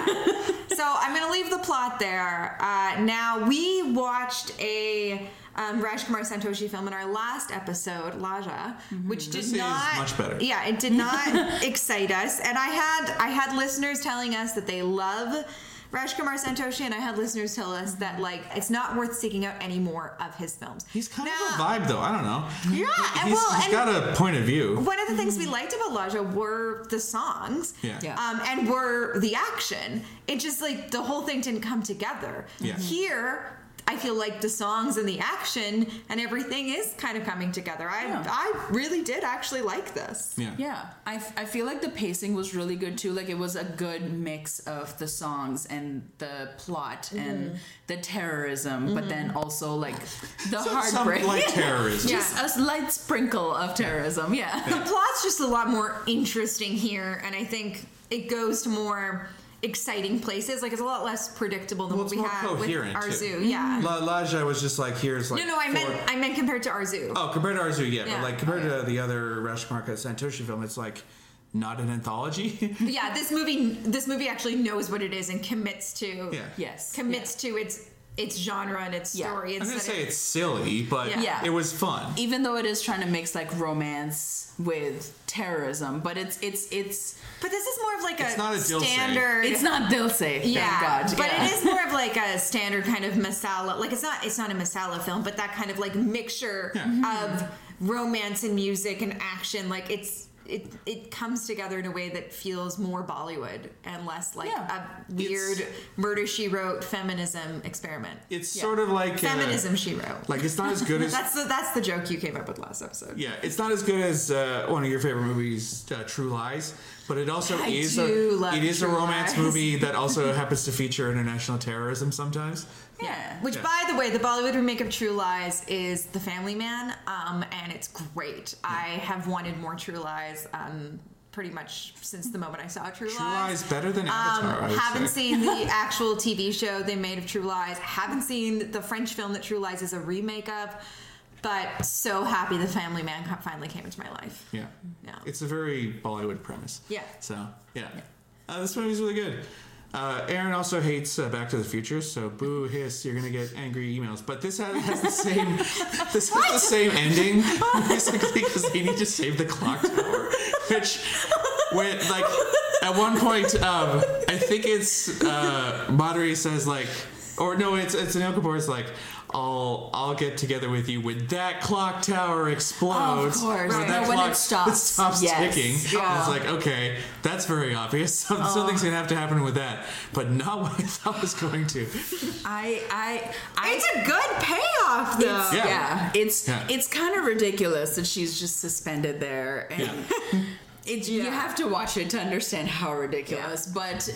So I'm going to leave the plot there. Now, we watched a Rajkumar Santoshi film in our last episode, Laja, which did This not is much better. Yeah, it did not excite us. And I had listeners telling us that they love Rajkumar Santoshi, and I had listeners tell us that it's not worth seeking out any more of his films. He's kind of a vibe, though. I don't know. Yeah, He's got a point of view. One of the things we liked about Laja were the songs, Yeah. and were the action. It just the whole thing didn't come together. Yeah. Here, I feel like the songs and the action and everything is kind of coming together. I really did actually like this. Yeah. I feel like the pacing was really good too. It was a good mix of the songs and the plot and the terrorism, but then also the heartbreak. Some light terrorism. Just a slight sprinkle of terrorism. Yeah. The plot's just a lot more interesting here, and I think it goes to more exciting places. It's a lot less predictable than what we had with Arzu. Yeah. Laja was just here's No, I meant compared to Arzu. Oh, compared to Arzu, yeah. Yeah. But compared to the other Rajkumar Santoshi film, it's not an anthology. Yeah, this movie actually knows what it is and commits to to its genre and its story. I'm gonna say it's silly, but it was fun. Even though it is trying to mix romance with terrorism, but it's But this is more of It's not a Dil Se. standard. it's not Dil Se, thank God. But it is more of a standard kind of masala. It's not a masala film, but that kind of mixture of romance and music and action. It comes together in a way that feels more Bollywood and less a weird Murder, She Wrote feminism experiment. It's sort of Feminism, She Wrote. It's not as good as that's the joke you came up with last episode. Yeah, it's not as good as one of your favorite movies, True Lies, but it also is a romance Lies. movie that also happens to feature international terrorism sometimes. Yeah. Which, by the way, the Bollywood remake of True Lies is The Family Man, and it's great. I have wanted more True Lies pretty much since the moment I saw True Lies. True Lies better than Avatar, I would haven't say. seen the actual TV show they made of True Lies. Haven't seen the French film that True Lies is a remake of. But so happy The Family Man finally came into my life. Yeah. Yeah. It's a very Bollywood premise. Yeah. So, yeah. This movie's really good. Aaron also hates Back to the Future, so boo, hiss, you're gonna get angry emails. But this has the same the same ending, basically, because they need to save the clock tower. Which, when at one point, I think it's Madhuri says or no, it's Anil Kapoor's I'll get together with you when that clock tower explodes. Of course. When that When clock it stops. ticking. Yeah. It's okay, that's very obvious. Something's gonna have to happen with that, but not what I thought was going to. It's a good payoff, though. Yeah. It's kind of ridiculous that she's just suspended there, and you have to watch it to understand how ridiculous. But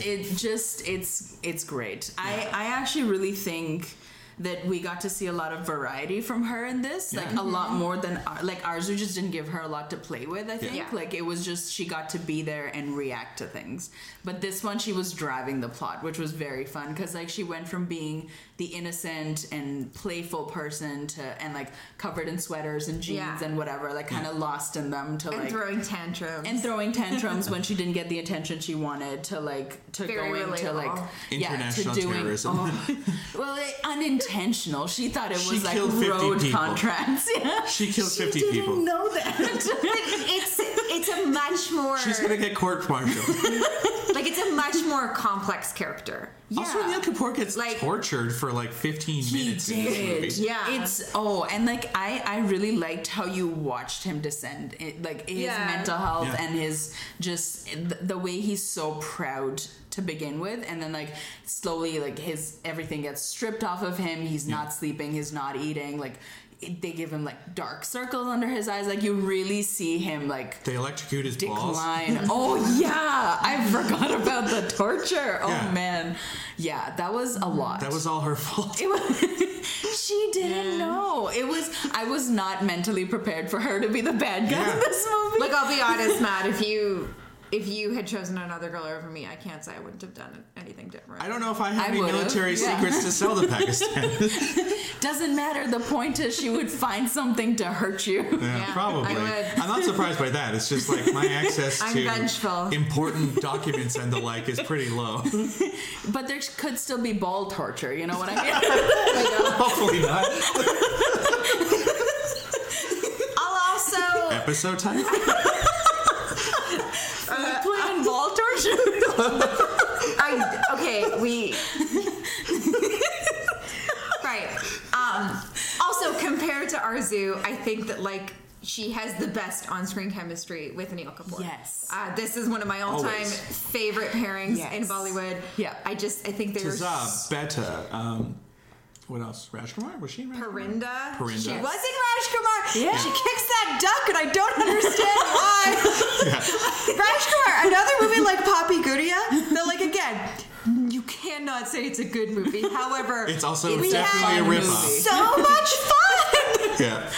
it's great. I actually really think that we got to see a lot of variety from her in this, a lot more than Arzu just didn't give her a lot to play with. I think it was just she got to be there and react to things. But this one, she was driving the plot, which was very fun because she went from being the innocent and playful person to covered in sweaters and jeans and whatever, kind of lost in them to throwing tantrums when she didn't get the attention she wanted to Very going relatable. to International terrorism. Unintentional. She thought it She was killed 50 road people. contracts. Yeah. She killed 50 Didn't people. know that. It's it's a much more She's gonna get court-martialed. like it's a much more complex character. Also, Neil Kapoor gets Like- tortured for like 15 He minutes in this did. movie. Yeah. And like I really liked how you watched him descend, like his Yeah. mental health Yeah. and his just the way he's so proud to begin with, and then like slowly like his everything gets stripped off of him. He's not sleeping, he's not eating, like they give him like dark circles under his eyes, like you really see him like They electrocute his balls. decline. Oh yeah, I forgot about the torture. Oh Yeah. man, yeah, that was a lot. That was all her fault. It was, she didn't know. It was. I was not mentally prepared for her to be the bad guy Yeah. in this movie. Like, I'll be honest, Matt, if you had chosen another girl over me, I can't say I wouldn't have done anything different. I don't know if I had I any would've, military yeah. secrets to sell to Pakistan. Doesn't matter. The point is, she would find something to hurt you. Yeah, probably. I would. I'm not surprised by that. It's just like my access I'm to vengeful. important documents and the like is pretty low. But there could still be ball torture. You know what I mean? Hopefully not. I'll also Episode title? Playing ball torture. we right. Also, compared to Arzu, I think that like she has the best on-screen chemistry with Neil Kapoor. Yes. This is one of my all-time Always. favorite pairings Yes. in Bollywood. Yeah. I think they're Tazab, Betta, what else? Rajkumar? Was she in Rajkumar? Parinda. Parinda. She was in Rajkumar. Yeah. She kicks that duck, and I don't understand why. Rajkumar, another movie like Papi Guria. That, like, again, you cannot say it's a good movie. However, It's also we definitely had a rip-off. so much fun. Yeah.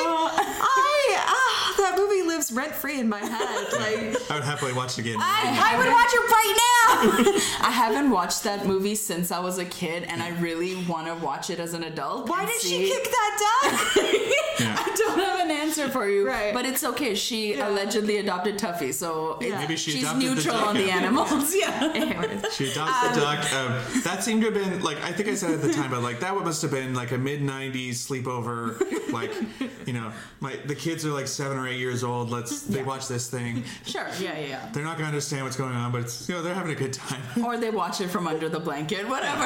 That movie lives rent free in my head. Like, I would happily watch it again. I would watch it right now. I haven't watched that movie since I was a kid, and I really want to watch it as an adult. Why and did see- she kick that duck? Yeah. I don't have an answer for you, Right. but it's okay. She allegedly adopted Tuffy, so Maybe she she's adopted the neutral duck on the after. animals. Yeah. Anyways. She adopts the duck. That seemed to have been like, I think I said at the time, but like that must have been like a mid '90s sleepover. Like, you know, the kids are like 7 or 8 years old. They watch this thing. Sure. Yeah. They're not gonna understand what's going on, but it's, you know, they're having a good time. Or they watch it from under the blanket, whatever.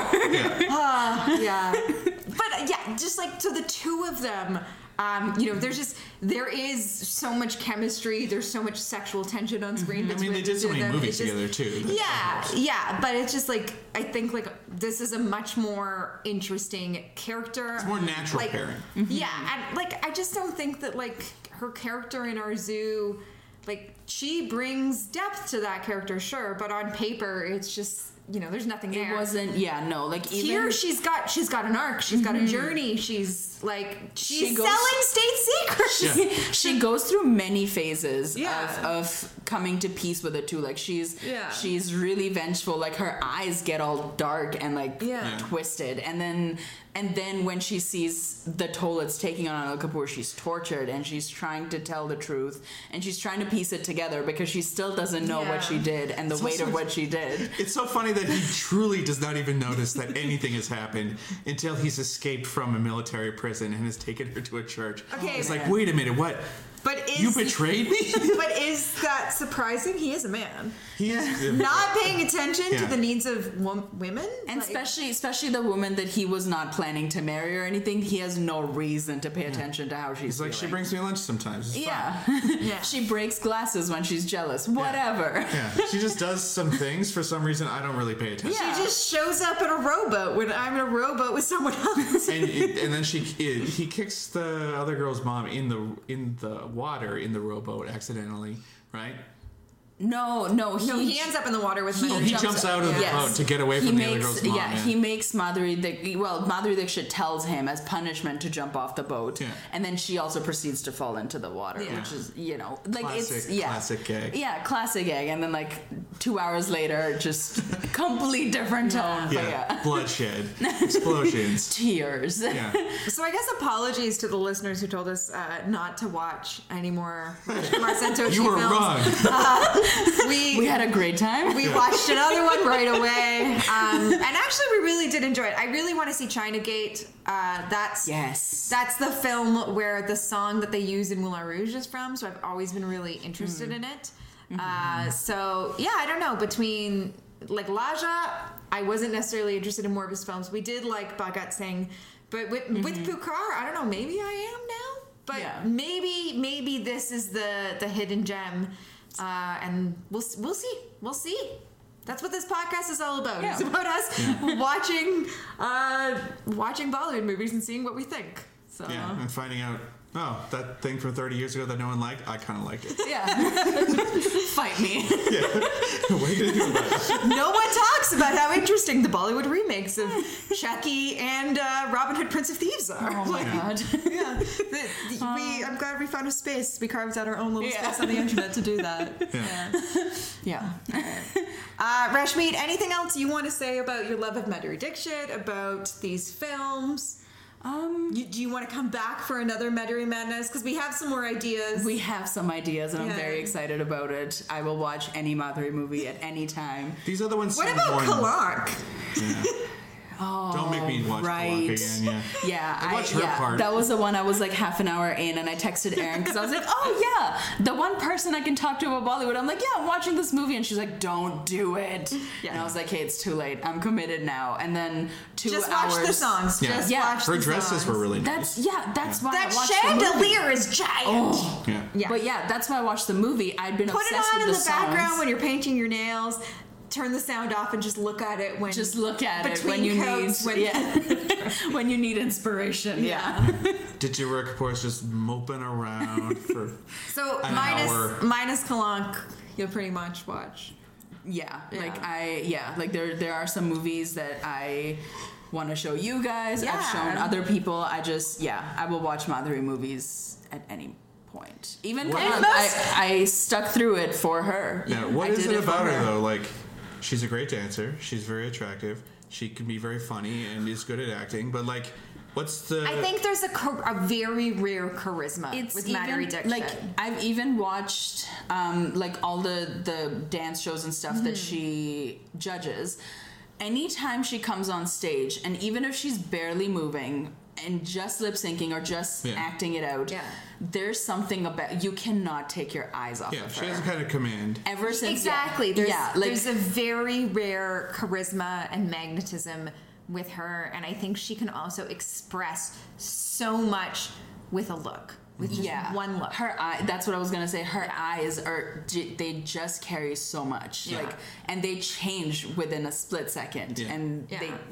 Yeah. But yeah, just like, so the two of them, there is so much chemistry, there's so much sexual tension on screen. I mean, they did so many movies together too. Yeah, but it's just like, I think like this is a much more interesting character. It's more natural pairing. Yeah, and like I just don't think that like her character in Arzu, like she brings depth to that character, sure, but on paper it's just, you know, there's nothing there. It wasn't. Yeah. No. Like even Here she's got an arc, she's got a journey, she's She goes- selling state secrets. Yeah. she goes through many phases Yeah. of coming to peace with it too. Like she's Yeah. really vengeful. Like her eyes get all dark and like Yeah. twisted, and then when she sees the toll it's taking on Anil Kapoor, she's tortured and she's trying to tell the truth and she's trying to piece it together because she still doesn't know Yeah. what she did and the It's weight also- of what she did. It's so funny that he truly does not even notice that anything has happened until he's escaped from a military prison and has taken her to a church. Okay, It's like, man. wait a minute, what? But You betrayed me? But is that surprising? He is a man. He's Not paying attention to Yeah. the needs of women? And Like, especially the woman that he was not planning to marry or anything, he has no reason to pay attention to how she's He's like, she feeling. brings me lunch sometimes. It's fine. Yeah. Yeah. She breaks glasses when she's jealous. Whatever. Yeah, she just does some things for some reason I don't really pay attention. She just shows up in a rowboat when I'm in a rowboat with someone else. And then he kicks the other girl's mom in the water in the rowboat accidentally, right? No, He ends up in the water with Oh, me. he jumps out of the boat to get away from the other girl's mom. Yeah, he makes Madhuri Dixit tells him as punishment to jump off the boat, Yeah. and then she also proceeds to fall into the water, Yeah. which is, you know, like Classic- it's classic gag. Yeah, classic gag, and then like 2 hours later, just complete different tone. But yeah. Bloodshed, explosions. Tears. Yeah. So I guess apologies to the listeners who told us not to watch any more Rajkumar Santoshi You were films. wrong. We had a great time. We watched another one right away, and actually we really did enjoy it. I really want to see China Gate. That's the film where the song that they use in Moulin Rouge is from. So I've always been really interested in it. So yeah, I don't know, between like Laja, I wasn't necessarily interested in more of his films. We did like Bhagat Singh, but with Pukar, I don't know, maybe I am now. But maybe this is the hidden gem, and we'll see. That's what this podcast is all about. Yeah. It's about us watching Bollywood movies and seeing what we think. So Yeah, and finding out, that thing from 30 years ago that no one liked, I kind of like it. Yeah. Fight me. What are you going to do about it? no one talks about how interesting the Bollywood remakes of Chucky and Robin Hood Prince of Thieves are. Oh my god. Yeah. I'm glad we found a space. We carved out our own little space on the internet to do that. Yeah. Rashmeet, anything else you want to say about your love of Madhuri Dixit, about these films? Do you want to come back for another Madhuri Madness? Because we have some more ideas. We have some ideas, and I'm very excited about it. I will watch any Madhuri movie at any time. These other ones. What seem about more- Kalank? Yeah. Don't make me watch Kalank again. Yeah, I watched her part. That was the one I was like half an hour in, and I texted Erin because I was like, "Oh yeah, the one person I can talk to about Bollywood." I'm like, "Yeah, I'm watching this movie," and she's like, "Don't do it." Yeah. And I was like, "Hey, it's too late. I'm committed now." And then 2 Just hours. watch the songs. Yeah. Just Yeah. watch Her the dresses songs. were really nice. That's why That I watched the movie. chandelier is giant. Yeah. Yeah. But yeah, that's why I watched the movie. I'd been Put it obsessed on with in the the background songs. when you're painting your nails. Turn the sound off and just look at it when. Just look at it between when you coats, need, when you need inspiration. Yeah. Ditya Kapoor's just moping around for So an hour. minus Kalank, you'll pretty much watch. Yeah, Yeah. like there are some movies that I want to show you guys. Yeah. I've shown other people. I will watch Madhuri movies at any point. Even What- Kalank, I stuck through it for her. Yeah, what I is did it for about her though? Like, she's a great dancer. She's very attractive. She can be very funny and is good at acting. But like, what's the? I think there's a very rare charisma with Madhuri Dixit. Like I've even watched like all the dance shows and stuff that she judges. Anytime she comes on stage, and even if she's barely moving and just lip syncing or just acting it out, there's something about you cannot take your eyes off Yeah, of she her. has a kind of command. Ever since Exactly. There's there's a very rare charisma and magnetism with her, and I think she can also express so much with a look, with just one look. Her eye. That's what I was gonna say. Her eyes they just carry so much. Yeah. Like, and they change within a split second. Yeah. And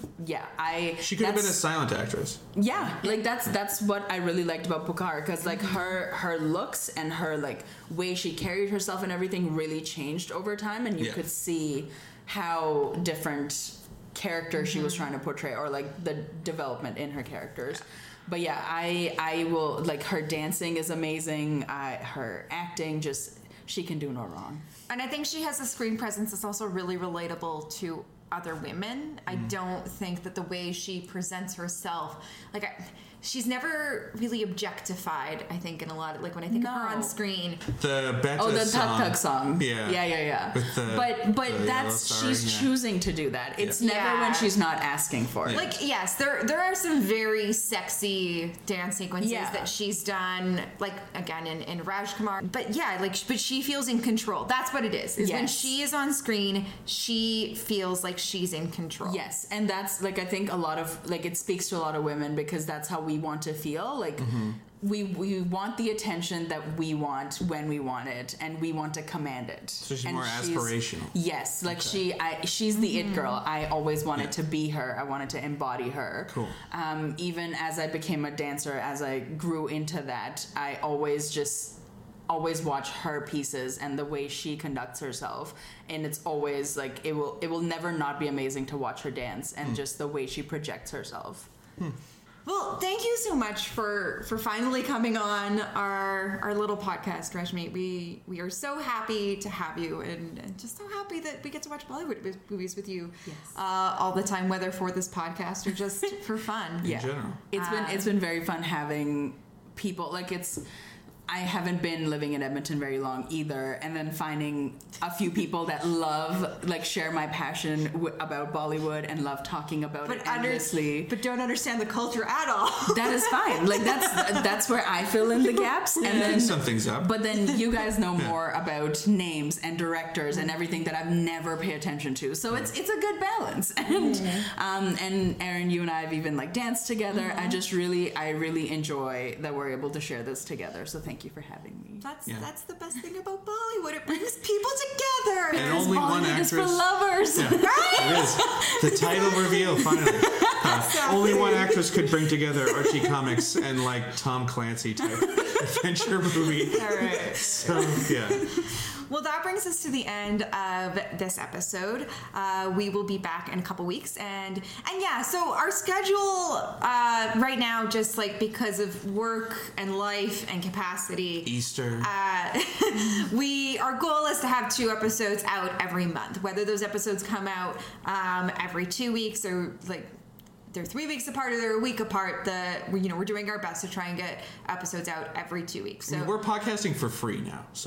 She could have been a silent actress. Yeah, like that's what I really liked about Pukar, because like her looks and her like way she carried herself and everything really changed over time, and you could see how different character she was trying to portray, or like the development in her characters. But yeah, I will, like, her dancing is amazing. Her acting, just, she can do no wrong. And I think she has a screen presence that's also really relatable to other women. I don't think that the way she presents herself, like, she's never really objectified, I think, in a lot of, like, when I think of her on screen. The Beta The song. Tuk Tuk song. Yeah. With the, but the yellow that's star, she's choosing to do that. It's never when she's not asking for it. Like, yes, there are some very sexy dance sequences Yeah. that she's done, like, again, in Rajkumar. But yeah, but she feels in control. That's what it is when Yes. she is on screen, she feels like she's in control. Yes, and that's, like, I think a lot of, like, it speaks to a lot of women, because that's how we want to feel. Like, we want the attention that we want when we want it, and we want to command it. So she's And more aspirational. Yes, like she's the it girl. I always wanted to be her. I wanted to embody her. Cool. Even as I became a dancer, as I grew into that, I always watch her pieces and the way she conducts herself, and it's always like it will never not be amazing to watch her dance, and just the way she projects herself. Well, thank you so much for finally coming on our little podcast, Rashmi. We are so happy to have you, and just so happy that we get to watch Bollywood movies with you all the time, whether for this podcast or just for fun. In general. It's been very fun having people I haven't been living in Edmonton very long either, and then finding a few people that share my passion about Bollywood and love talking about it endlessly. But don't understand the culture at all. That is fine. That's where I fill in the gaps, and then some things up. But then you guys know more about names and directors and everything that I've never paid attention to. So it's a good balance. And Erin, you and I have even danced together. I really enjoy that we're able to share this together. So thank you for having me. That's the best thing about Bollywood. It brings people together. And only one actress. It's for lovers. Yeah, it is. The title reveal, finally. Only one actress could bring together Archie Comics and Tom Clancy type adventure movie. All right. So, yeah. Well, that brings us to the end of this episode. We will be back in a couple weeks, and yeah. So our schedule right now, just because of work and life and capacity, Easter. Our goal is to have 2 episodes out every month. Whether those episodes come out every 2 weeks or they're 3 weeks apart or they're a week apart, we're doing our best to try and get episodes out every 2 weeks. So we're podcasting for free now, so.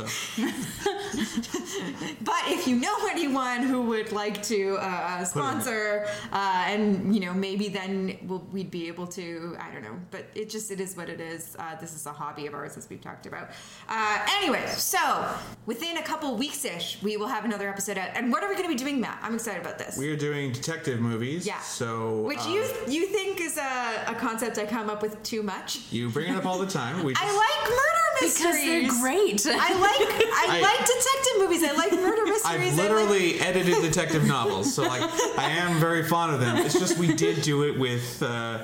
But if you know anyone who would like to sponsor, and maybe then we'd be able to, I don't know, but it is what it is. This is a hobby of ours, as we've talked about. Anyway, so within a couple weeks-ish, we will have another episode out. And what are we going to be doing, Matt? I'm excited about this. We are doing detective movies. Yeah. So. Which you think is a concept I come up with too much? You bring it up all the time. I like murder mysteries. Because they're great. I like detective movies. I like murder mysteries. I've literally edited detective novels, so I am very fond of them. It's just we did do it with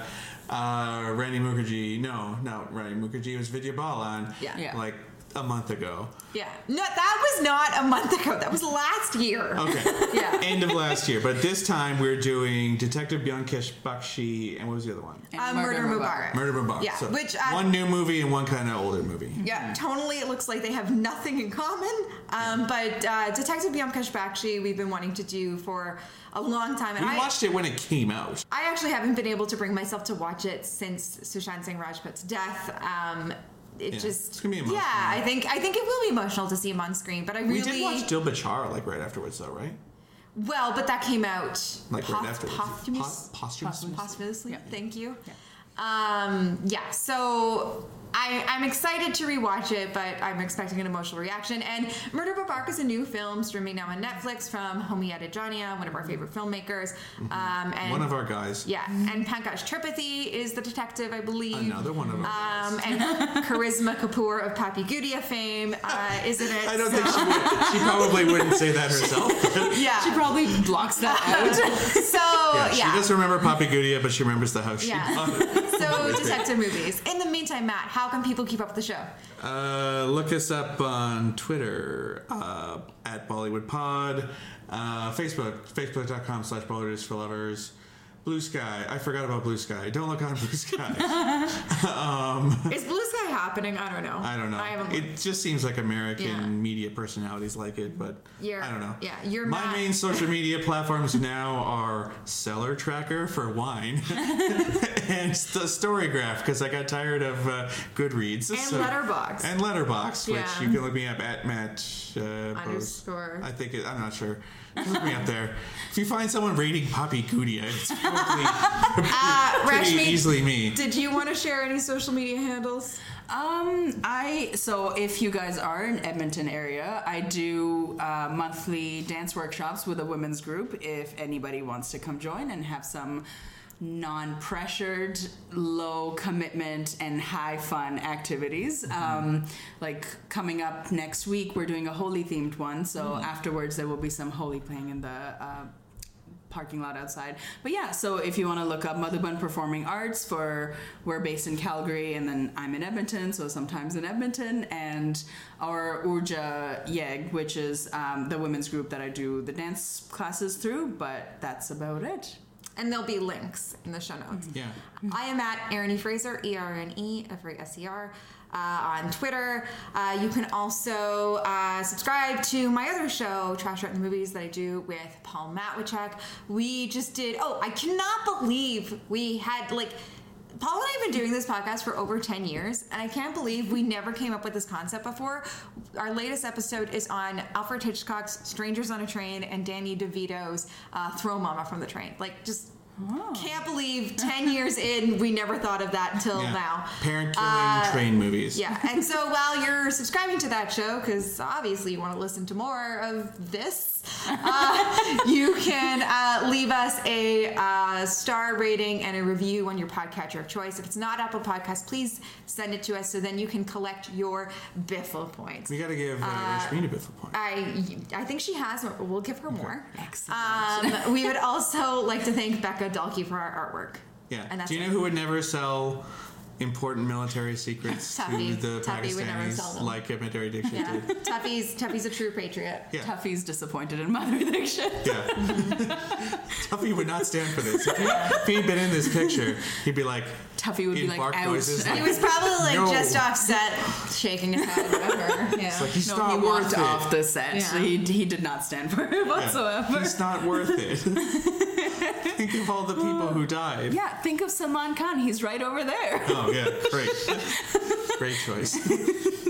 Rani Mukherjee. No, not Rani Mukherjee. It was Vidya Balan. Yeah. A month ago. Yeah. No, that was not a month ago. That was last year. Okay. Yeah. End of last year. But this time we're doing Detective Byankesh Bakshi, and what was the other one? Murder Mubarak. Murder Mubarak. Yeah. So Which one new movie and one kind of older movie. Yeah. Tonally, it looks like they have nothing in common. But Detective Byankesh Bakshi, we've been wanting to do for a long time. And we watched it when it came out. I actually haven't been able to bring myself to watch it since Sushant Singh Rajput's death. It's gonna be emotional. Yeah, I think it will be emotional to see him on screen. But we did watch Dil Bachar right afterwards, though, right? Well, but that came out right afterwards. Posthumously. Yeah. Thank you. Yeah. So I'm excited to rewatch it, but I'm expecting an emotional reaction. And Murder Mubarak is a new film streaming now on Netflix from Homi Adijania, one of our favorite filmmakers. And one of our guys. Yeah, and Pankaj Tripathi is the detective, I believe. Another one of our guys. And Charisma Kapoor of Papi Gudia fame is in it. I don't think she would. She probably wouldn't say that herself. Yeah. She probably blocks that out. She doesn't remember Papi Gudia, but she remembers the house she bought. So detective movies. In the meantime, Matt, how can people keep up with the show? Look us up on Twitter at Bollywood Pod, Facebook.com/Bollywood is for lovers. Blue Sky. I forgot about Blue Sky. Don't look on Blue Sky. Is Blue Sky happening? I don't know. I don't know. It just seems like American media personalities like it, but I don't know. Yeah, My main social media platforms now are Cellar Tracker for wine and Storygraph because I got tired of Goodreads. And Letterboxd. And Letterboxd, which you can look me up at Matt _. I think I'm not sure. Just look me up there. If you find someone rating Papi Gudia, it's probably pretty easily me. Did you want to share any social media handles? So if you guys are in Edmonton area, I do monthly dance workshops with a women's group. If anybody wants to come join and have some non-pressured, low commitment and high fun activities. Coming up next week, we're doing a Holi themed one. So afterwards, there will be some Holi playing in the parking lot outside. But yeah, so if you want to look up Madhuban Performing Arts, we're based in Calgary, and then I'm in Edmonton, so sometimes in Edmonton, and our Urja Yeg, which is the women's group that I do the dance classes through. But that's about it. And there'll be links in the show notes. Yeah. I am at Erin E. Fraser, E-R-N-E, F-R-A-S-E-R, on Twitter. You can also subscribe to my other show, Trash Art and Movies, that I do with Paul Matwichak. We just did, I cannot believe we had, like, Paul and I have been doing this podcast for over 10 years, and I can't believe we never came up with this concept before. Our latest episode is on Alfred Hitchcock's Strangers on a Train and Danny DeVito's Throw Mama from the Train. Like, just can't believe 10 years in, we never thought of that until now. Parent-killing train movies. Yeah, and so while you're subscribing to that show, because obviously you want to listen to more of this, you can leave us a star rating and a review on your podcatcher of choice. If it's not Apple Podcasts, please send it to us so then you can collect your Biffle points. We got to give Rashmina a Biffle point. I think she has. We'll give her more. Excellent. We would also like to thank Becca Dalkey for our artwork. Yeah. And that's Do you know who would never sell important military secrets Tuffy. to the Tuffy would never sell Pakistanis them. like Mary Dixit Yeah. did? Tuffy's a true patriot. Yeah. Tuffy's disappointed in Mother Addiction. Yeah. Tuffy would not stand for this. If he'd been in this picture, he'd be like, Tuffy would be like, bark out. noises, He was probably like No. just off set, shaking his head, whatever. Yeah. It's like, he's No, not he worth walked it. off the set. Yeah. He did not stand for it whatsoever. He's not worth it. Think of all the people who died. Yeah, think of Salman Khan. He's right over there. Oh, yeah. Great. Great choice.